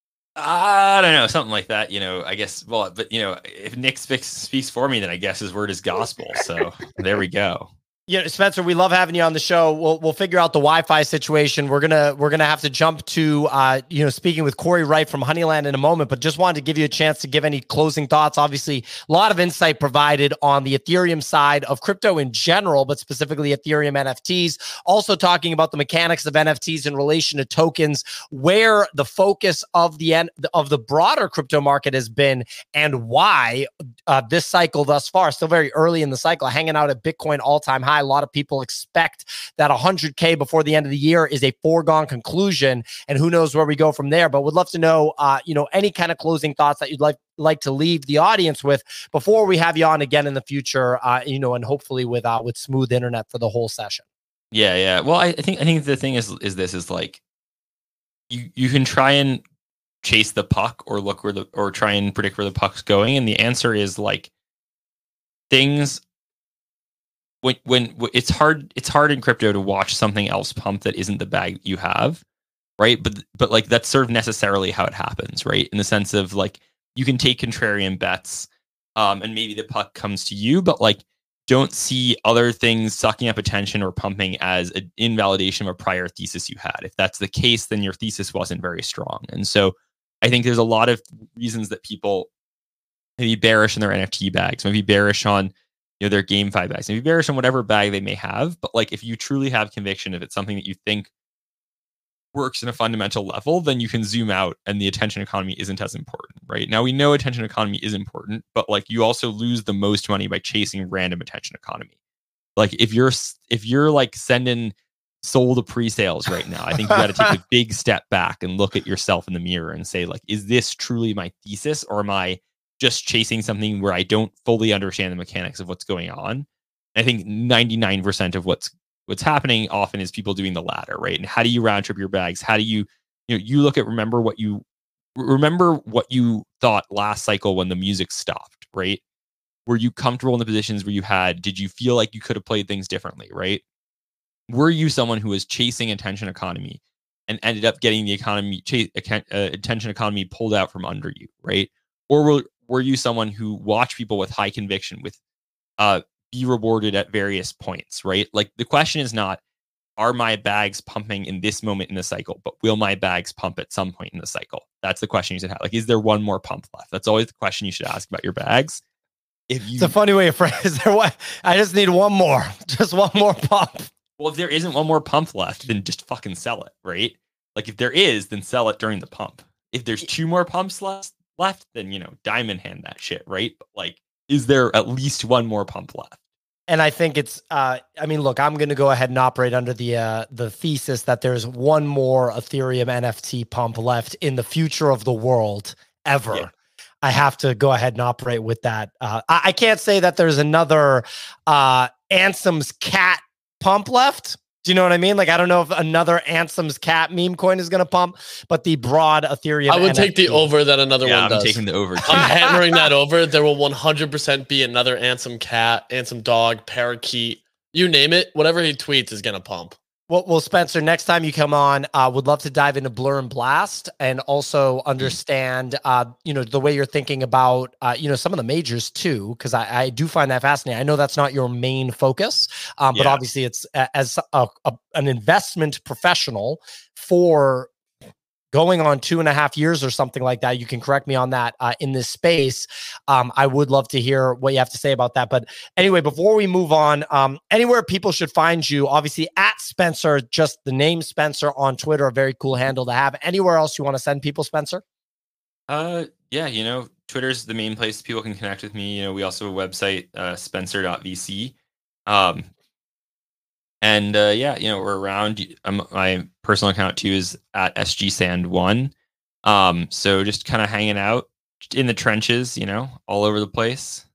I don't know, something like that, you know, I guess, well, but, you know, if Nick speaks, speaks for me, then I guess his word is gospel. So there we go. Yeah, Spencer, we love having you on the show. We'll we'll figure out the Wi-Fi situation. We're gonna we're gonna have to jump to uh, you know, speaking with Corey Wright from Honeyland in a moment, but just wanted to give you a chance to give any closing thoughts. Obviously, a lot of insight provided on the Ethereum side of crypto in general, but specifically Ethereum N F Ts. Also talking about the mechanics of N F Ts in relation to tokens, where the focus of the end of the broader crypto market has been, and why uh, this cycle thus far, still very early in the cycle, hanging out at Bitcoin all-time high. A lot of people expect that one hundred K before the end of the year is a foregone conclusion, and who knows where we go from there. But would love to know, uh, you know, any kind of closing thoughts that you'd like like to leave the audience with before we have you on again in the future, uh, you know, and hopefully with uh, with smooth internet for the whole session. Yeah, yeah. Well, I, I think I think the thing is is this is like you you can try and chase the puck or look where the or try and predict where the puck's going, and the answer is like things. When, when it's hard, it's hard in crypto to watch something else pump that isn't the bag that you have, right? But but like that's sort of necessarily how it happens, right? In the sense of like you can take contrarian bets, um, and maybe the puck comes to you, but like don't see other things sucking up attention or pumping as an invalidation of a prior thesis you had. If that's the case, then your thesis wasn't very strong. And so I think there's a lot of reasons that people maybe bearish in their N F T bags, maybe bearish on, you know, their GameFi bags, maybe bearish on whatever bag they may have. But like, if you truly have conviction, if it's something that you think works in a fundamental level, then you can zoom out and the attention economy isn't as important, right? Now we know attention economy is important, but like you also lose the most money by chasing random attention economy. Like if you're, if you're like sending sold to pre-sales right now, I think you got to take a big step back and look at yourself in the mirror and say like, is this truly my thesis, or am I just chasing something where I don't fully understand the mechanics of what's going on? And I think ninety-nine percent of what's what's happening often is people doing the latter, right? And how do you round trip your bags? How do you, you know, you look at, remember what you, remember what you thought last cycle when the music stopped, right? Were you comfortable in the positions where you had, did you feel like you could have played things differently, right? Were you someone who was chasing attention economy and ended up getting the economy, chase, uh, attention economy pulled out from under you, right? Or were, were you someone who watched people with high conviction with, uh, be rewarded at various points, right? Like the question is not, are my bags pumping in this moment in the cycle, but will my bags pump at some point in the cycle? That's the question you should have. Like, is there one more pump left? That's always the question you should ask about your bags. If you, it's a funny way of phrasing. Is there one? I just need one more, just one more pump. Well, if there isn't one more pump left, then just fucking sell it, right? Like if there is, then sell it during the pump. If there's two more pumps left, left, then, you know, diamond hand that shit, right? But like, is there at least one more pump left? And I think it's, uh, I mean, look, I'm going to go ahead and operate under the uh, the thesis that there's one more Ethereum N F T pump left in the future of the world ever. Yeah. I have to go ahead and operate with that. Uh, I, I can't say that there's another uh, Ansem's cat pump left. Do you know what I mean? Like, I don't know if another Ansem's cat meme coin is going to pump, but the broad Ethereum. I would N F T. take the over that another yeah, one I'm does. taking the over. Too. I'm hammering that over. There will one hundred percent be another Ansem cat, Ansem dog, parakeet, you name it. Whatever he tweets is going to pump. Well, well, Spencer, next time you come on, uh, would love to dive into Blur and Blast and also understand, uh, you know, the way you're thinking about, uh, you know, some of the majors too, because I, I do find that fascinating. I know that's not your main focus, um, but yeah. obviously it's a, as a, a, an investment professional for going on two and a half years or something like that. You can correct me on that uh, in this space. Um, I would love to hear what you have to say about that. But anyway, before we move on, um, anywhere people should find you, obviously at Spencer, just the name Spencer on Twitter, a very cool handle to have. Anywhere else you want to send people, Spencer? Uh, yeah, you know, Twitter's the main place people can connect with me. You know, we also have a website, uh, spencer dot v c. Um, And uh, yeah, you know, we're around. Um, my personal account too is at S G Sand one. Um, so just kind of hanging out in the trenches, you know, all over the place.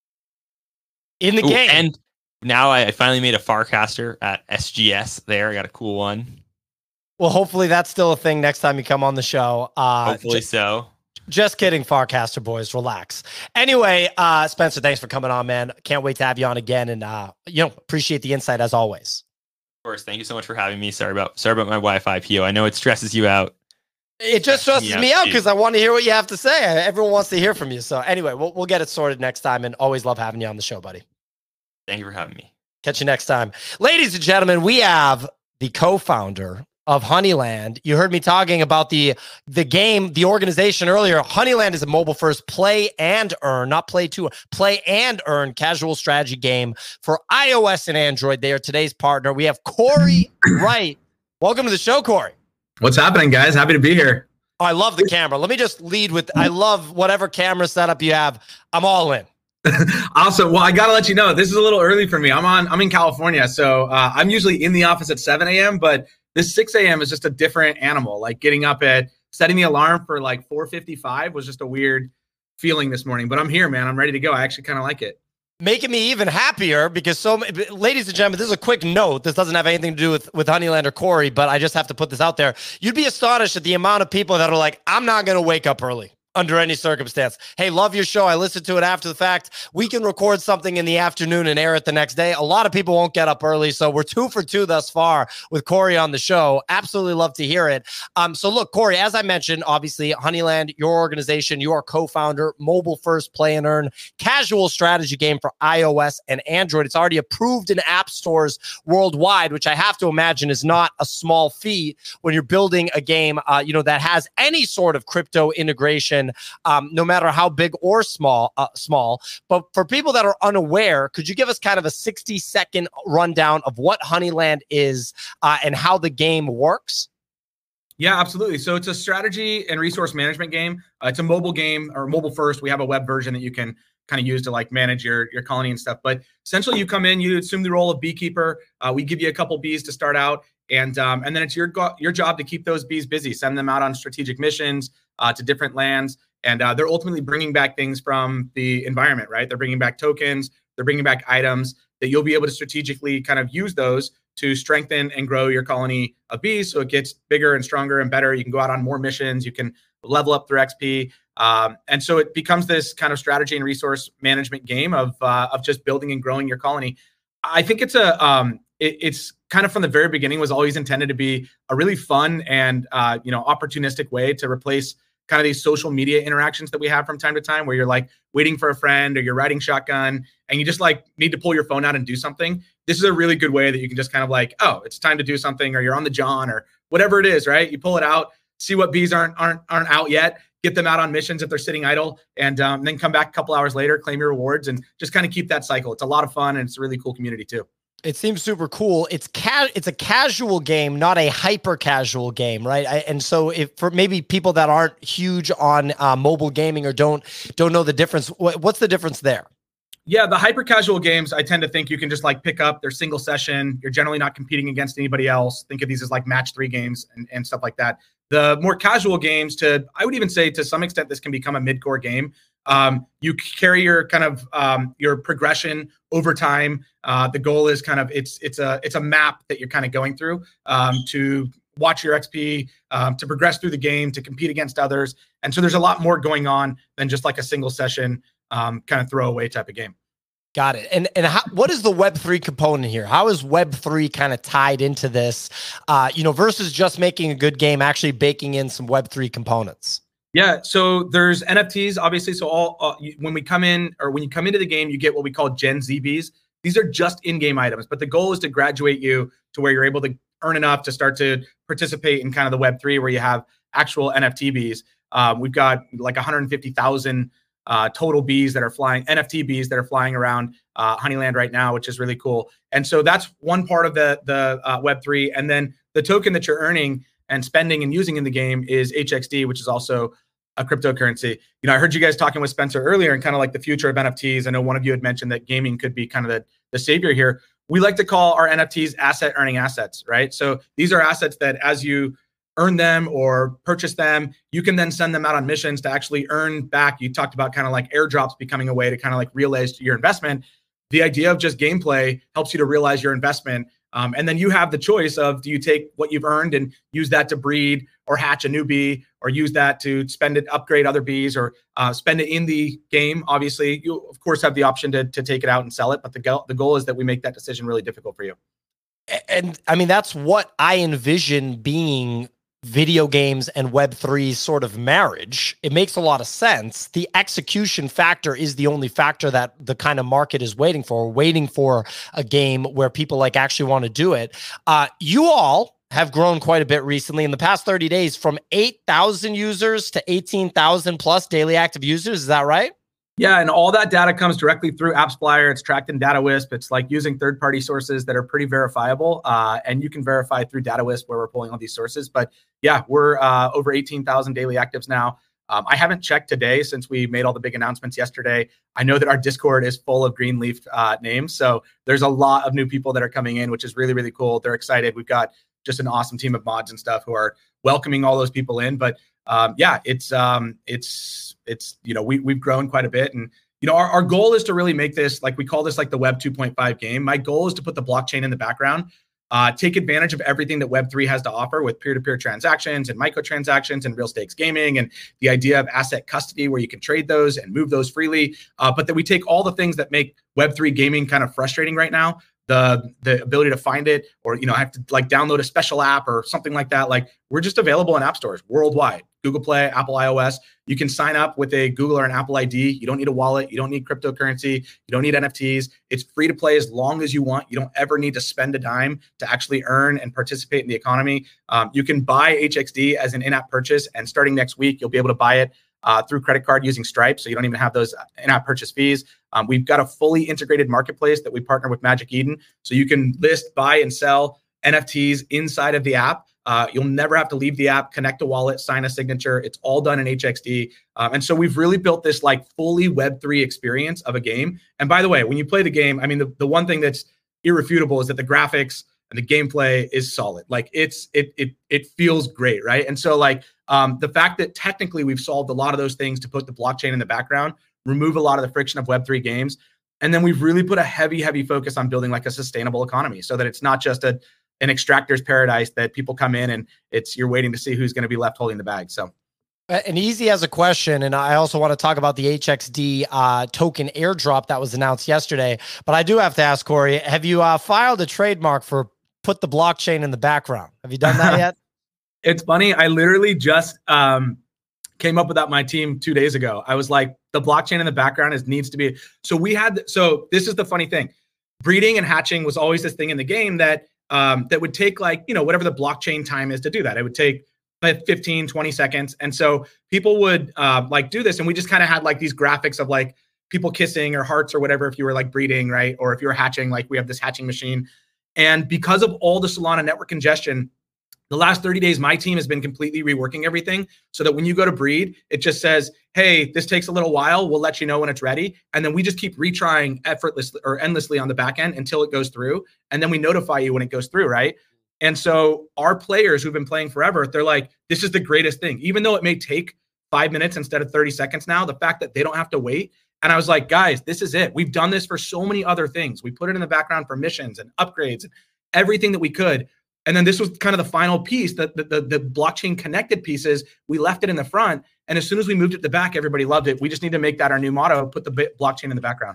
In the Ooh, game. And now I, I finally made a Farcaster at S G S there. I got a cool one. Well, hopefully that's still a thing next time you come on the show. Uh, Hopefully j- so. Just kidding, Farcaster boys. Relax. Anyway, uh, Spencer, thanks for coming on, man. Can't wait to have you on again. And, uh, you know, appreciate the insight as always. Of course. Thank you so much for having me. Sorry about sorry about my Wi-Fi, P O. I know it stresses you out. It just stresses me out because I want to hear what you have to say. Everyone wants to hear from you. So anyway, we'll, we'll get it sorted next time, and always love having you on the show, buddy. Thank you for having me. Catch you next time. Ladies and gentlemen, we have the co-founder of Honeyland. You heard me talking about the the game, the organization earlier. Honeyland is a mobile first play and earn, not play to play and earn casual strategy game for iOS and Android. They are today's partner. We have Corey Wright. Welcome to the show, Corey. What's happening, guys? Happy to be here. Oh, I love the camera. Let me just lead with, I love whatever camera setup you have. I'm all in. Awesome. Well, I got to let you know, this is a little early for me. I'm on, I'm in California. So uh, I'm usually in the office at seven a.m., but this six a.m. is just a different animal. Like getting up at, setting the alarm for like four fifty-five was just a weird feeling this morning, but I'm here, man. I'm ready to go. I actually kind of like it. Making me even happier because so, ladies and gentlemen, this is a quick note. This doesn't have anything to do with, with Honeyland or Corey, but I just have to put this out there. You'd be astonished at the amount of people that are like, I'm not going to wake up early under any circumstance. Hey, love your show. I listened to it after the fact. We can record something in the afternoon and air it the next day. A lot of people won't get up early. So we're two for two thus far with Corey on the show. Absolutely love to hear it. Um, so look, Corey, as I mentioned, obviously Honeyland, your organization, you are co-founder, mobile first play and earn casual strategy game for iOS and Android. It's already approved in app stores worldwide, which I have to imagine is not a small feat when you're building a game, uh, you know, that has any sort of crypto integration. Um, no matter how big or small, uh, small. But for people that are unaware, could you give us kind of a sixty second rundown of what Honeyland is uh, and how the game works? Yeah, absolutely. So it's a strategy and resource management game. Uh, it's a mobile game or mobile first. We have a web version that you can kind of use to like manage your, your colony and stuff. But essentially you come in, you assume the role of beekeeper. Uh, we give you a couple bees to start out. And um, and then it's your go- your job to keep those bees busy, send them out on strategic missions uh, to different lands. And uh, they're ultimately bringing back things from the environment, right? They're bringing back tokens. They're bringing back items that you'll be able to strategically kind of use those to strengthen and grow your colony of bees so it gets bigger and stronger and better. You can go out on more missions. You can level up through X P. Um, and so it becomes this kind of strategy and resource management game of uh, of just building and growing your colony. I think it's a um, it, it's kind of from the very beginning was always intended to be a really fun and uh, you know opportunistic way to replace kind of these social media interactions that we have from time to time where you're like waiting for a friend or you're riding shotgun and you just like need to pull your phone out and do something. This is a really good way that you can just kind of like, oh, it's time to do something, or you're on the John or whatever it is, right? You pull it out, see what bees aren't aren't aren't out yet, get them out on missions if they're sitting idle, and um, then come back a couple hours later, claim your rewards, and just kind of keep that cycle. It's a lot of fun and it's a really cool community too. It seems super cool. It's ca- It's a casual game, not a hyper casual game, right? I, and so, if for maybe people that aren't huge on uh, mobile gaming or don't don't know the difference, wh- what's the difference there? Yeah, the hyper casual games, I tend to think you can just like pick up. They're single session. You're generally not competing against anybody else. Think of these as like match three games and, and stuff like that. The more casual games, to I would even say to some extent, this can become a mid-core game. Um, you carry your kind of um, your progression over time. Uh, the goal is kind of it's it's a it's a map that you're kind of going through um, to watch your X P, um, to progress through the game, to compete against others. And so there's a lot more going on than just like a single session um, kind of throwaway type of game. Got it. And and how, what is the Web three component here? How is Web three kind of tied into this, uh, you know, versus just making a good game, actually baking in some Web three components? Yeah, so there's N F Ts, obviously. So all uh, you, when we come in, or when you come into the game, you get what we call Gen Z Bs. These are just in-game items, but the goal is to graduate you to where you're able to earn enough to start to participate in kind of the Web three, where you have actual N F T Bs. Um, we've got like one hundred fifty thousand uh, total bees that are flying, N F T bees that are flying around uh, Honeyland right now, which is really cool. And so that's one part of the the uh, Web three. And then the token that you're earning and spending and using in the game is H X D, which is also a cryptocurrency. You know, I heard you guys talking with Spencer earlier and kind of like the future of N F Ts. I know one of you had mentioned that gaming could be kind of the, the savior here. We like to call our N F Ts asset earning assets, right? So these are assets that as you earn them or purchase them, you can then send them out on missions to actually earn back. You talked about kind of like airdrops becoming a way to kind of like realize your investment. The idea of just gameplay helps you to realize your investment. Um, and then you have the choice of, do you take what you've earned and use that to breed or hatch a new bee, or use that to spend it, upgrade other bees, or uh, spend it in the game? Obviously, you of course have the option to, to take it out and sell it. But the, go- the goal is that we make that decision really difficult for you. And I mean, that's what I envision being video games and Web three sort of marriage. It makes a lot of sense. The execution factor is the only factor that the kind of market is waiting for, waiting for a game where people like actually want to do it. Uh, you all have grown quite a bit recently in the past thirty days, from eight thousand users to eighteen thousand plus daily active users. Is that right? Yeah, and all that data comes directly through AppsFlyer. It's tracked in DataWisp. It's like using third-party sources that are pretty verifiable, uh, and you can verify through DataWisp where we're pulling all these sources. But yeah, we're uh, over eighteen thousand daily actives now. Um, I haven't checked today since we made all the big announcements yesterday. I know that our Discord is full of Greenleaf uh, names, so there's a lot of new people that are coming in, which is really, really cool. They're excited. We've got just an awesome team of mods and stuff who are welcoming all those people in. But um, yeah, it's um, it's it's you know we we've grown quite a bit, and you know our, our goal is to really make this, like we call this like the Web two point five game. My goal is to put the blockchain in the background, uh, take advantage of everything that Web three has to offer with peer-to-peer transactions and microtransactions and real stakes gaming, and the idea of asset custody where you can trade those and move those freely. Uh, but that we take all the things that make Web three gaming kind of frustrating right now, the the ability to find it, or you know have to like download a special app or something like that. Like, we're just available in app stores worldwide, Google Play, Apple iOS. You can sign up with a Google or an Apple I D. You don't need a wallet. You don't need cryptocurrency. You don't need N F Ts. It's free to play as long as you want. You don't ever need to spend a dime to actually earn and participate in the economy. Um, you can buy H X D as an in-app purchase, and starting next week, you'll be able to buy it uh, through credit card using Stripe, so you don't even have those in-app purchase fees. Um, we've got a fully integrated marketplace that we partner with Magic Eden, so you can list, buy, and sell N F Ts inside of the app. Uh, you'll never have to leave the app, connect a wallet, sign a signature. It's all done in H X D. Um, and so we've really built this like fully Web three experience of a game. And by the way, when you play the game, I mean, the, the one thing that's irrefutable is that the graphics and the gameplay is solid. Like it's, it, it, it feels great. Right. And so like um, the fact that technically we've solved a lot of those things to put the blockchain in the background, remove a lot of the friction of Web three games. And then we've really put a heavy, heavy focus on building like a sustainable economy, so that it's not just a, an extractor's paradise that people come in and it's, you're waiting to see who's going to be left holding the bag. So. And Easy has a question, and I also want to talk about the H X D uh, token airdrop that was announced yesterday. But I do have to ask, Corey, have you uh, filed a trademark for put the blockchain in the background? Have you done that yet? It's funny. I literally just um, came up with that my team two days ago. I was like, the blockchain in the background is needs to be. So we had. So this is the funny thing. Breeding and hatching was always this thing in the game that um, that would take like, you know, whatever the blockchain time is to do that. It would take like fifteen, twenty seconds. And so people would uh, like do this. And we just kind of had like these graphics of like people kissing or hearts or whatever, if you were like breeding, right? Or if you were hatching, like we have this hatching machine. And because of all the Solana network congestion, The last thirty days, my team has been completely reworking everything so that when you go to breed, it just says, hey, this takes a little while. We'll let you know when it's ready. And then we just keep retrying effortlessly or endlessly on the back end until it goes through. And then we notify you when it goes through, right? And so our players who've been playing forever, they're like, this is the greatest thing. Even though it may take five minutes instead of thirty seconds now, the fact that they don't have to wait. And I was like, guys, this is it. We've done this for so many other things. We put it in the background for missions and upgrades and everything that we could. And then this was kind of the final piece, that the, the, the blockchain connected pieces, we left it in the front. And as soon as we moved it to the back, everybody loved it. We just need to make that our new motto, put the bit blockchain in the background.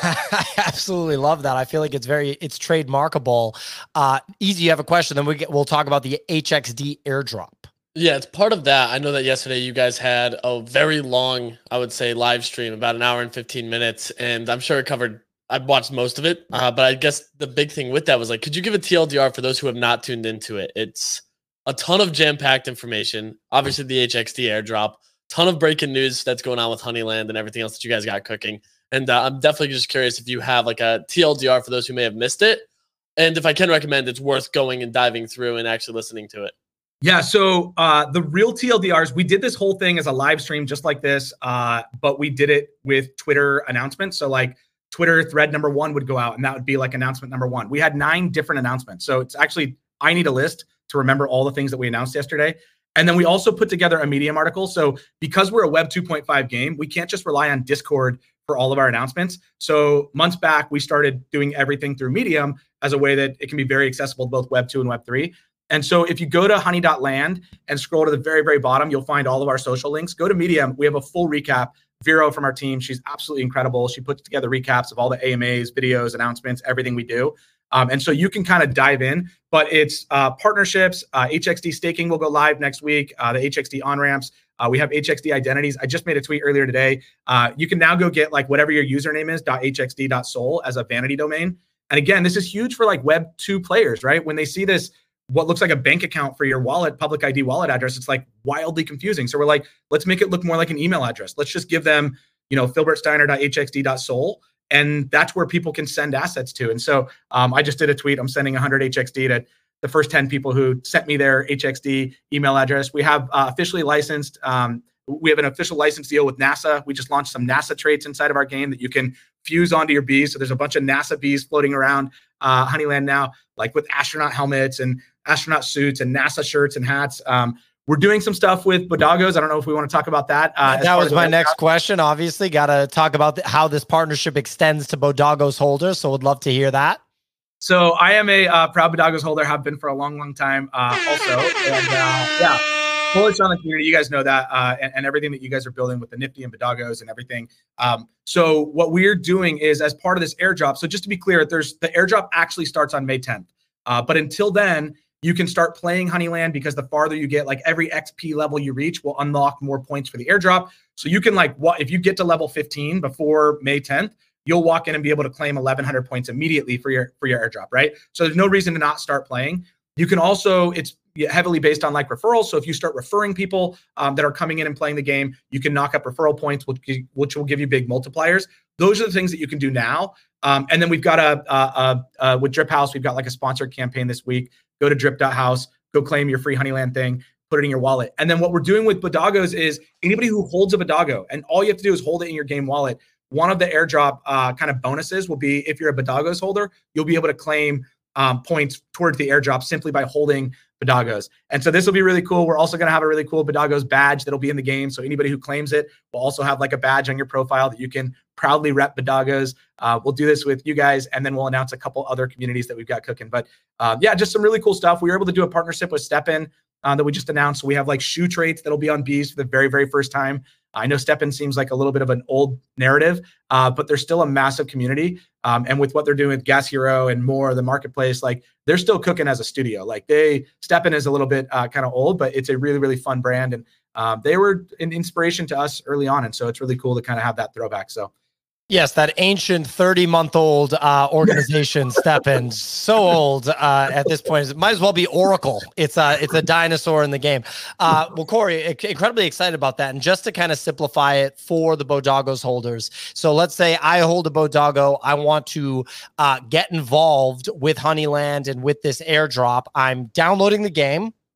I absolutely love that. I feel like it's very, it's trademarkable. Uh, Easy, you have a question, then we get, we'll talk about the H X D airdrop. Yeah, it's part of that. I know that yesterday you guys had a very long, I would say, live stream, about an hour and fifteen minutes. And I'm sure it covered, I've watched most of it. Uh, but I guess the big thing with that was like, could you give a T L D R for those who have not tuned into it? It's a ton of jam-packed information. Obviously, the H X D airdrop, ton of breaking news that's going on with Honeyland and everything else that you guys got cooking. And uh, I'm definitely just curious if you have like a T L D R for those who may have missed it. And if I can recommend, it's worth going and diving through and actually listening to it. Yeah, so uh, the real T L D Rs, we did this whole thing as a live stream just like this, uh, but we did it with Twitter announcements. So like Twitter thread number one would go out, and that would be like announcement number one. We had nine different announcements. So it's actually, I need a list to remember all the things that we announced yesterday. And then we also put together a Medium article. So because we're a Web two point five game, we can't just rely on Discord for all of our announcements. So months back, we started doing everything through Medium as a way that it can be very accessible to both Web two and Web three. And so if you go to honey dot land and scroll to the very, very bottom, you'll find all of our social links. Go to Medium. We have a full recap. Vero from our team, she's absolutely incredible. She puts together recaps of all the A M As, videos, announcements, everything we do. Um, and so you can kind of dive in, but it's uh, partnerships. Uh, H X D staking will go live next week. Uh, the H X D on-ramps. Uh, we have H X D identities. I just made a tweet earlier today. Uh, you can now go get like whatever your username is, .hxd.sol as a vanity domain. And again, this is huge for like Web two players, right? When they see this, what looks like a bank account for your wallet, public I D wallet address, it's like wildly confusing. So we're like, let's make it look more like an email address. Let's just give them, you know, filbertsteiner.hxd.sol. And that's where people can send assets to. And so um, I just did a tweet. I'm sending one hundred H X D to the first ten people who sent me their H X D email address. We have uh, officially licensed. Um, we have an official license deal with NASA. We just launched some NASA traits inside of our game that you can fuse onto your bees. So there's a bunch of NASA bees floating around uh, Honeyland now, like with astronaut helmets and astronaut suits and NASA shirts and hats. Um, we're doing some stuff with Bodogos. I don't know if we want to talk about that. Uh, that was my next question. Obviously, got to talk about the, how this partnership extends to Bodogos holders. So would love to hear that. So I am a uh, proud Bodogos holder, have been for a long, long time uh, also. And uh, yeah, bullish on the community. You guys know that uh, and, and everything that you guys are building with the Nifty and Bodogos and everything. Um, so what we're doing is as part of this airdrop. So just to be clear, there's the airdrop actually starts on May tenth. Uh, but until then, you can start playing Honeyland because the farther you get, like every X P level you reach will unlock more points for the airdrop. So you can like, what if you get to level fifteen before May tenth, you'll walk in and be able to claim eleven hundred points immediately for your for your airdrop, right? So there's no reason to not start playing. You can also, it's heavily based on like referrals. So if you start referring people um, that are coming in and playing the game, you can knock up referral points, which, which will give you big multipliers. Those are the things that you can do now. Um, and then we've got a, a, a, a with Drip House, we've got like a sponsored campaign this week. Go to drip dot house, go claim your free Honeyland thing, put it in your wallet. And then what we're doing with Bodogos is anybody who holds a Bodogo, and all you have to do is hold it in your game wallet. One of the airdrop uh, kind of bonuses will be if you're a Bodogos holder, you'll be able to claim um, points towards the airdrop simply by holding Bodogos. And so this will be really cool. We're also going to have a really cool Bodogos badge that'll be in the game. So anybody who claims it will also have like a badge on your profile that you can proudly rep Bodogos. Uh, we'll do this with you guys, and then we'll announce a couple other communities that we've got cooking. But uh, yeah, just some really cool stuff. We were able to do a partnership with STEPN uh, that we just announced. So we have like shoe traits that'll be on bees for the very, very first time. I know STEPN seems like a little bit of an old narrative, uh, but there's still a massive community. Um, and with what they're doing with Gas Hero and more, the marketplace, like they're still cooking as a studio. Like they, STEPN is a little bit uh, kind of old, but it's a really, really fun brand. And um, they were an inspiration to us early on. And so it's really cool to kind of have that throwback. So yes, that ancient thirty-month-old uh, organization, STEPN, so old uh, at this point. It might as well be Oracle. It's a, it's a dinosaur in the game. Uh, well, Corey, incredibly excited about that. And just to kind of simplify it for the Bodogos holders. So let's say I hold a Bodogo. I want to uh, get involved with Honeyland and with this airdrop. I'm downloading the game.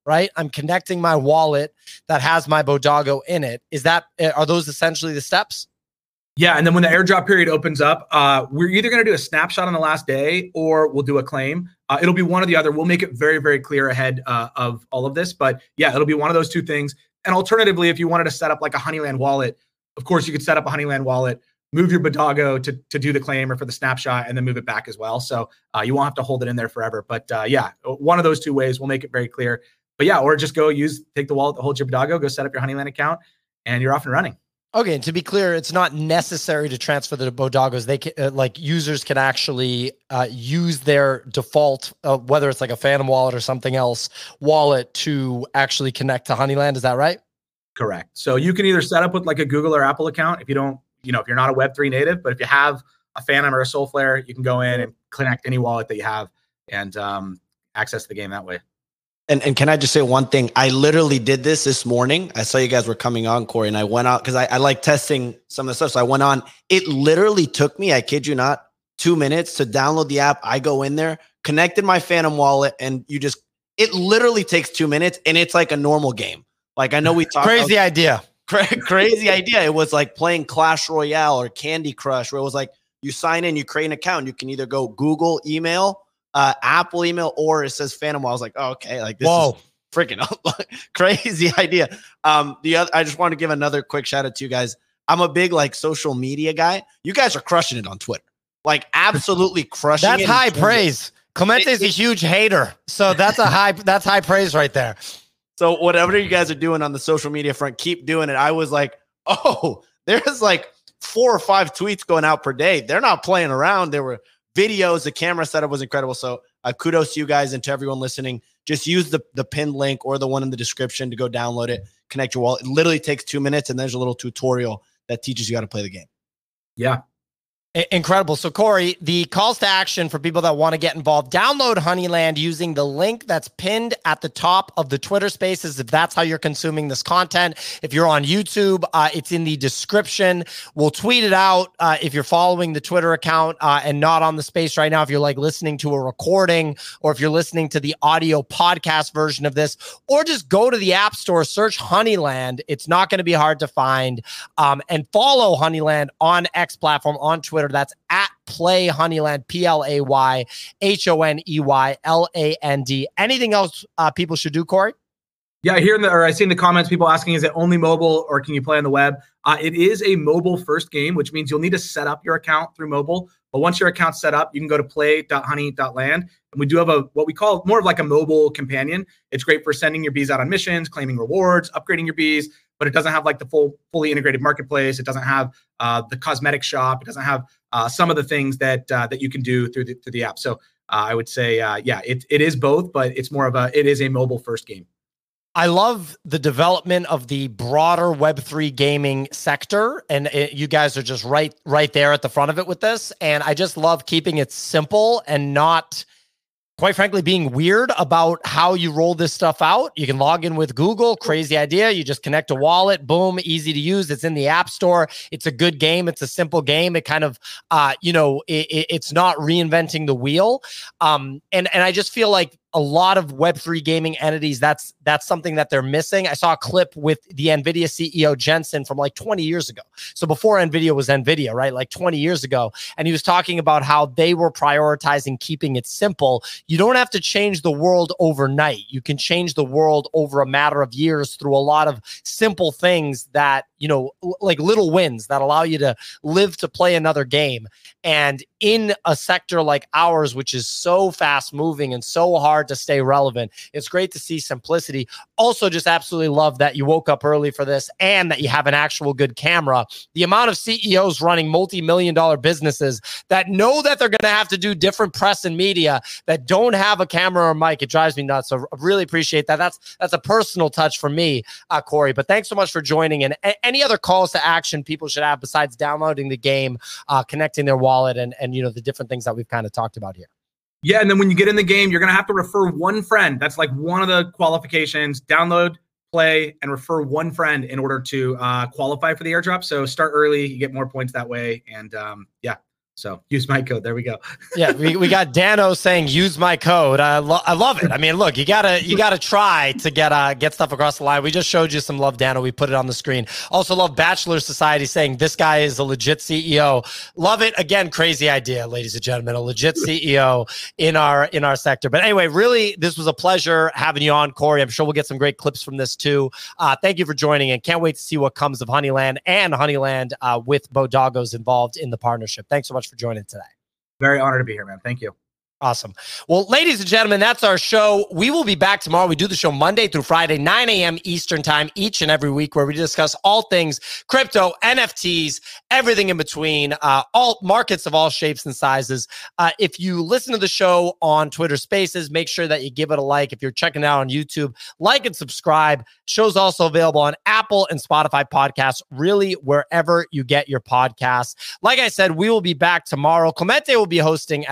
right? I'm connecting my wallet that has my Bodago in it. Is that, are those essentially the steps? Yeah, and then when the airdrop period opens up, uh, we're either going to do a snapshot on the last day or we'll do a claim. Uh, it'll be one or the other. We'll make it very, very clear ahead uh, of all of this. But yeah, it'll be one of those two things. And alternatively, if you wanted to set up like a Honeyland wallet, of course, you could set up a Honeyland wallet, move your Bodago to, to do the claim or for the snapshot, and then move it back as well. So uh, you won't have to hold it in there forever. But uh, yeah, one of those two ways, we'll make it very clear. But yeah, or just go use, take the wallet that holds your Bodago, go set up your Honeyland account, and you're off and running. Okay, and to be clear, it's not necessary to transfer the Bodagos. They can, uh, like users can actually uh, use their default, uh, whether it's like a Phantom wallet or something else, wallet to actually connect to Honeyland. Is that right? Correct. So you can either set up with like a Google or Apple account if you don't, you know, if you're not a Web three native, but if you have a Phantom or a Solflare, you can go in and connect any wallet that you have and um, access the game that way. And and can I just say one thing? I literally did this this morning. I saw you guys were coming on, Corey, and I went out because I, I like testing some of the stuff. So I went on. It literally took me, I kid you not, two minutes to download the app. I go in there, connected my Phantom wallet, and you just, it literally takes two minutes, and it's like a normal game. Like I know we talked crazy about, idea, cra- crazy idea. It was like playing Clash Royale or Candy Crush, where it was like you sign in, you create an account, you can either go Google email. Uh, Apple email, or it says Phantom. I was like, oh, okay, like this Whoa. is freaking crazy idea. Um, the other, I just want to give another quick shout out to you guys. I'm a big like social media guy. You guys are crushing it on Twitter, like absolutely crushing that's it. That's high praise. Clemente is a huge hater, so that's a high that's high praise right there. So whatever you guys are doing on the social media front, keep doing it. I was like, oh, there's like four or five tweets going out per day. They're not playing around. There were videos, the camera setup was incredible. So uh, kudos to you guys and to everyone listening. Just use the, the pinned link or the one in the description to go download it, connect your wallet. It literally takes two minutes, and there's a little tutorial that teaches you how to play the game. Yeah. Incredible. So, Corey, the calls to action for people that want to get involved, download Honeyland using the link that's pinned at the top of the Twitter Spaces. If that's how you're consuming this content, if you're on YouTube, uh, it's in the description. We'll tweet it out uh, if you're following the Twitter account uh, and not on the space right now. If you're like listening to a recording, or if you're listening to the audio podcast version of this, or just go to the App Store, search Honeyland. It's not going to be hard to find, um, and follow Honeyland on X platform, on Twitter. That's at Play Honeyland, P L A Y H O N E Y L A N D. Anything else uh, people should do, Corey? Yeah, I hear in the, or I see in the comments people asking, is it only mobile or can you play on the web? Uh, it is a mobile first game, which means you'll need to set up your account through mobile. But once your account's set up, you can go to play dot honey dot land. And we do have a what we call more of like a mobile companion. It's great for sending your bees out on missions, claiming rewards, upgrading your bees, but it doesn't have like the full, fully integrated marketplace. It doesn't have uh, the cosmetic shop. It doesn't have uh, some of the things that uh, that you can do through the through the app. So uh, I would say, uh, yeah, it it is both, but it's more of a it is a mobile first game. I love the development of the broader Web three gaming sector, and it, you guys are just right right there at the front of it with this. And I just love keeping it simple and not, quite frankly, being weird about how you roll this stuff out. You can log in with Google, crazy idea. You just connect a wallet, boom, easy to use. It's in the App Store. It's a good game. It's a simple game. It kind of, uh, you know, it, it, it's not reinventing the wheel. Um, and, and I just feel like a lot of Web three gaming entities, that's that's something that they're missing. I saw a clip with the NVIDIA C E O Jensen from like twenty years ago. So before NVIDIA was NVIDIA, right? Like twenty years ago. And he was talking about how they were prioritizing keeping it simple. You don't have to change the world overnight. You can change the world over a matter of years through a lot of simple things that, you know, like little wins that allow you to live to play another game. And in a sector like ours, which is so fast moving and so hard to stay relevant, it's great to see simplicity. Also, just absolutely love that you woke up early for this and that you have an actual good camera. The amount of C E Os running multi-million dollar businesses that know that they're going to have to do different press and media that don't have a camera or mic, it drives me nuts. So I really appreciate that. That's that's a personal touch for me, uh, Corey. But thanks so much for joining. And a- any other calls to action people should have besides downloading the game, uh, connecting their wallet, and and you know the different things that we've kind of talked about here. Yeah, and then when you get in the game, you're going to have to refer one friend. That's like one of the qualifications. Download, play, and refer one friend in order to uh, qualify for the airdrop. So start early. You get more points that way. And um, yeah, So use my code. There we go. Yeah, we, we got Dano saying use my code. I, lo- I love it. I mean, look, you gotta you gotta try to get uh get stuff across the line. We just showed you some love, Dano. We put it on the screen. Also love Bachelor Society saying this guy is a legit C E O. Love it. Again, crazy idea, ladies and gentlemen. A legit C E O in our in our sector. But anyway, really, this was a pleasure having you on, Corey. I'm sure we'll get some great clips from this too. Uh, thank you for joining, and can't wait to see what comes of Honeyland and Honeyland uh, with Bodogos involved in the partnership. Thanks so much for joining today. Very honored to be here, man. Thank you. Awesome. Well, ladies and gentlemen, that's our show. We will be back tomorrow. We do the show Monday through Friday, nine a.m. Eastern time each and every week, where we discuss all things crypto, N F Ts, everything in between, uh, all markets of all shapes and sizes. Uh, if you listen to the show on Twitter Spaces, make sure that you give it a like. If you're checking it out on YouTube, like and subscribe. Show's also available on Apple and Spotify podcasts, really wherever you get your podcasts. Like I said, we will be back tomorrow. Clemente will be hosting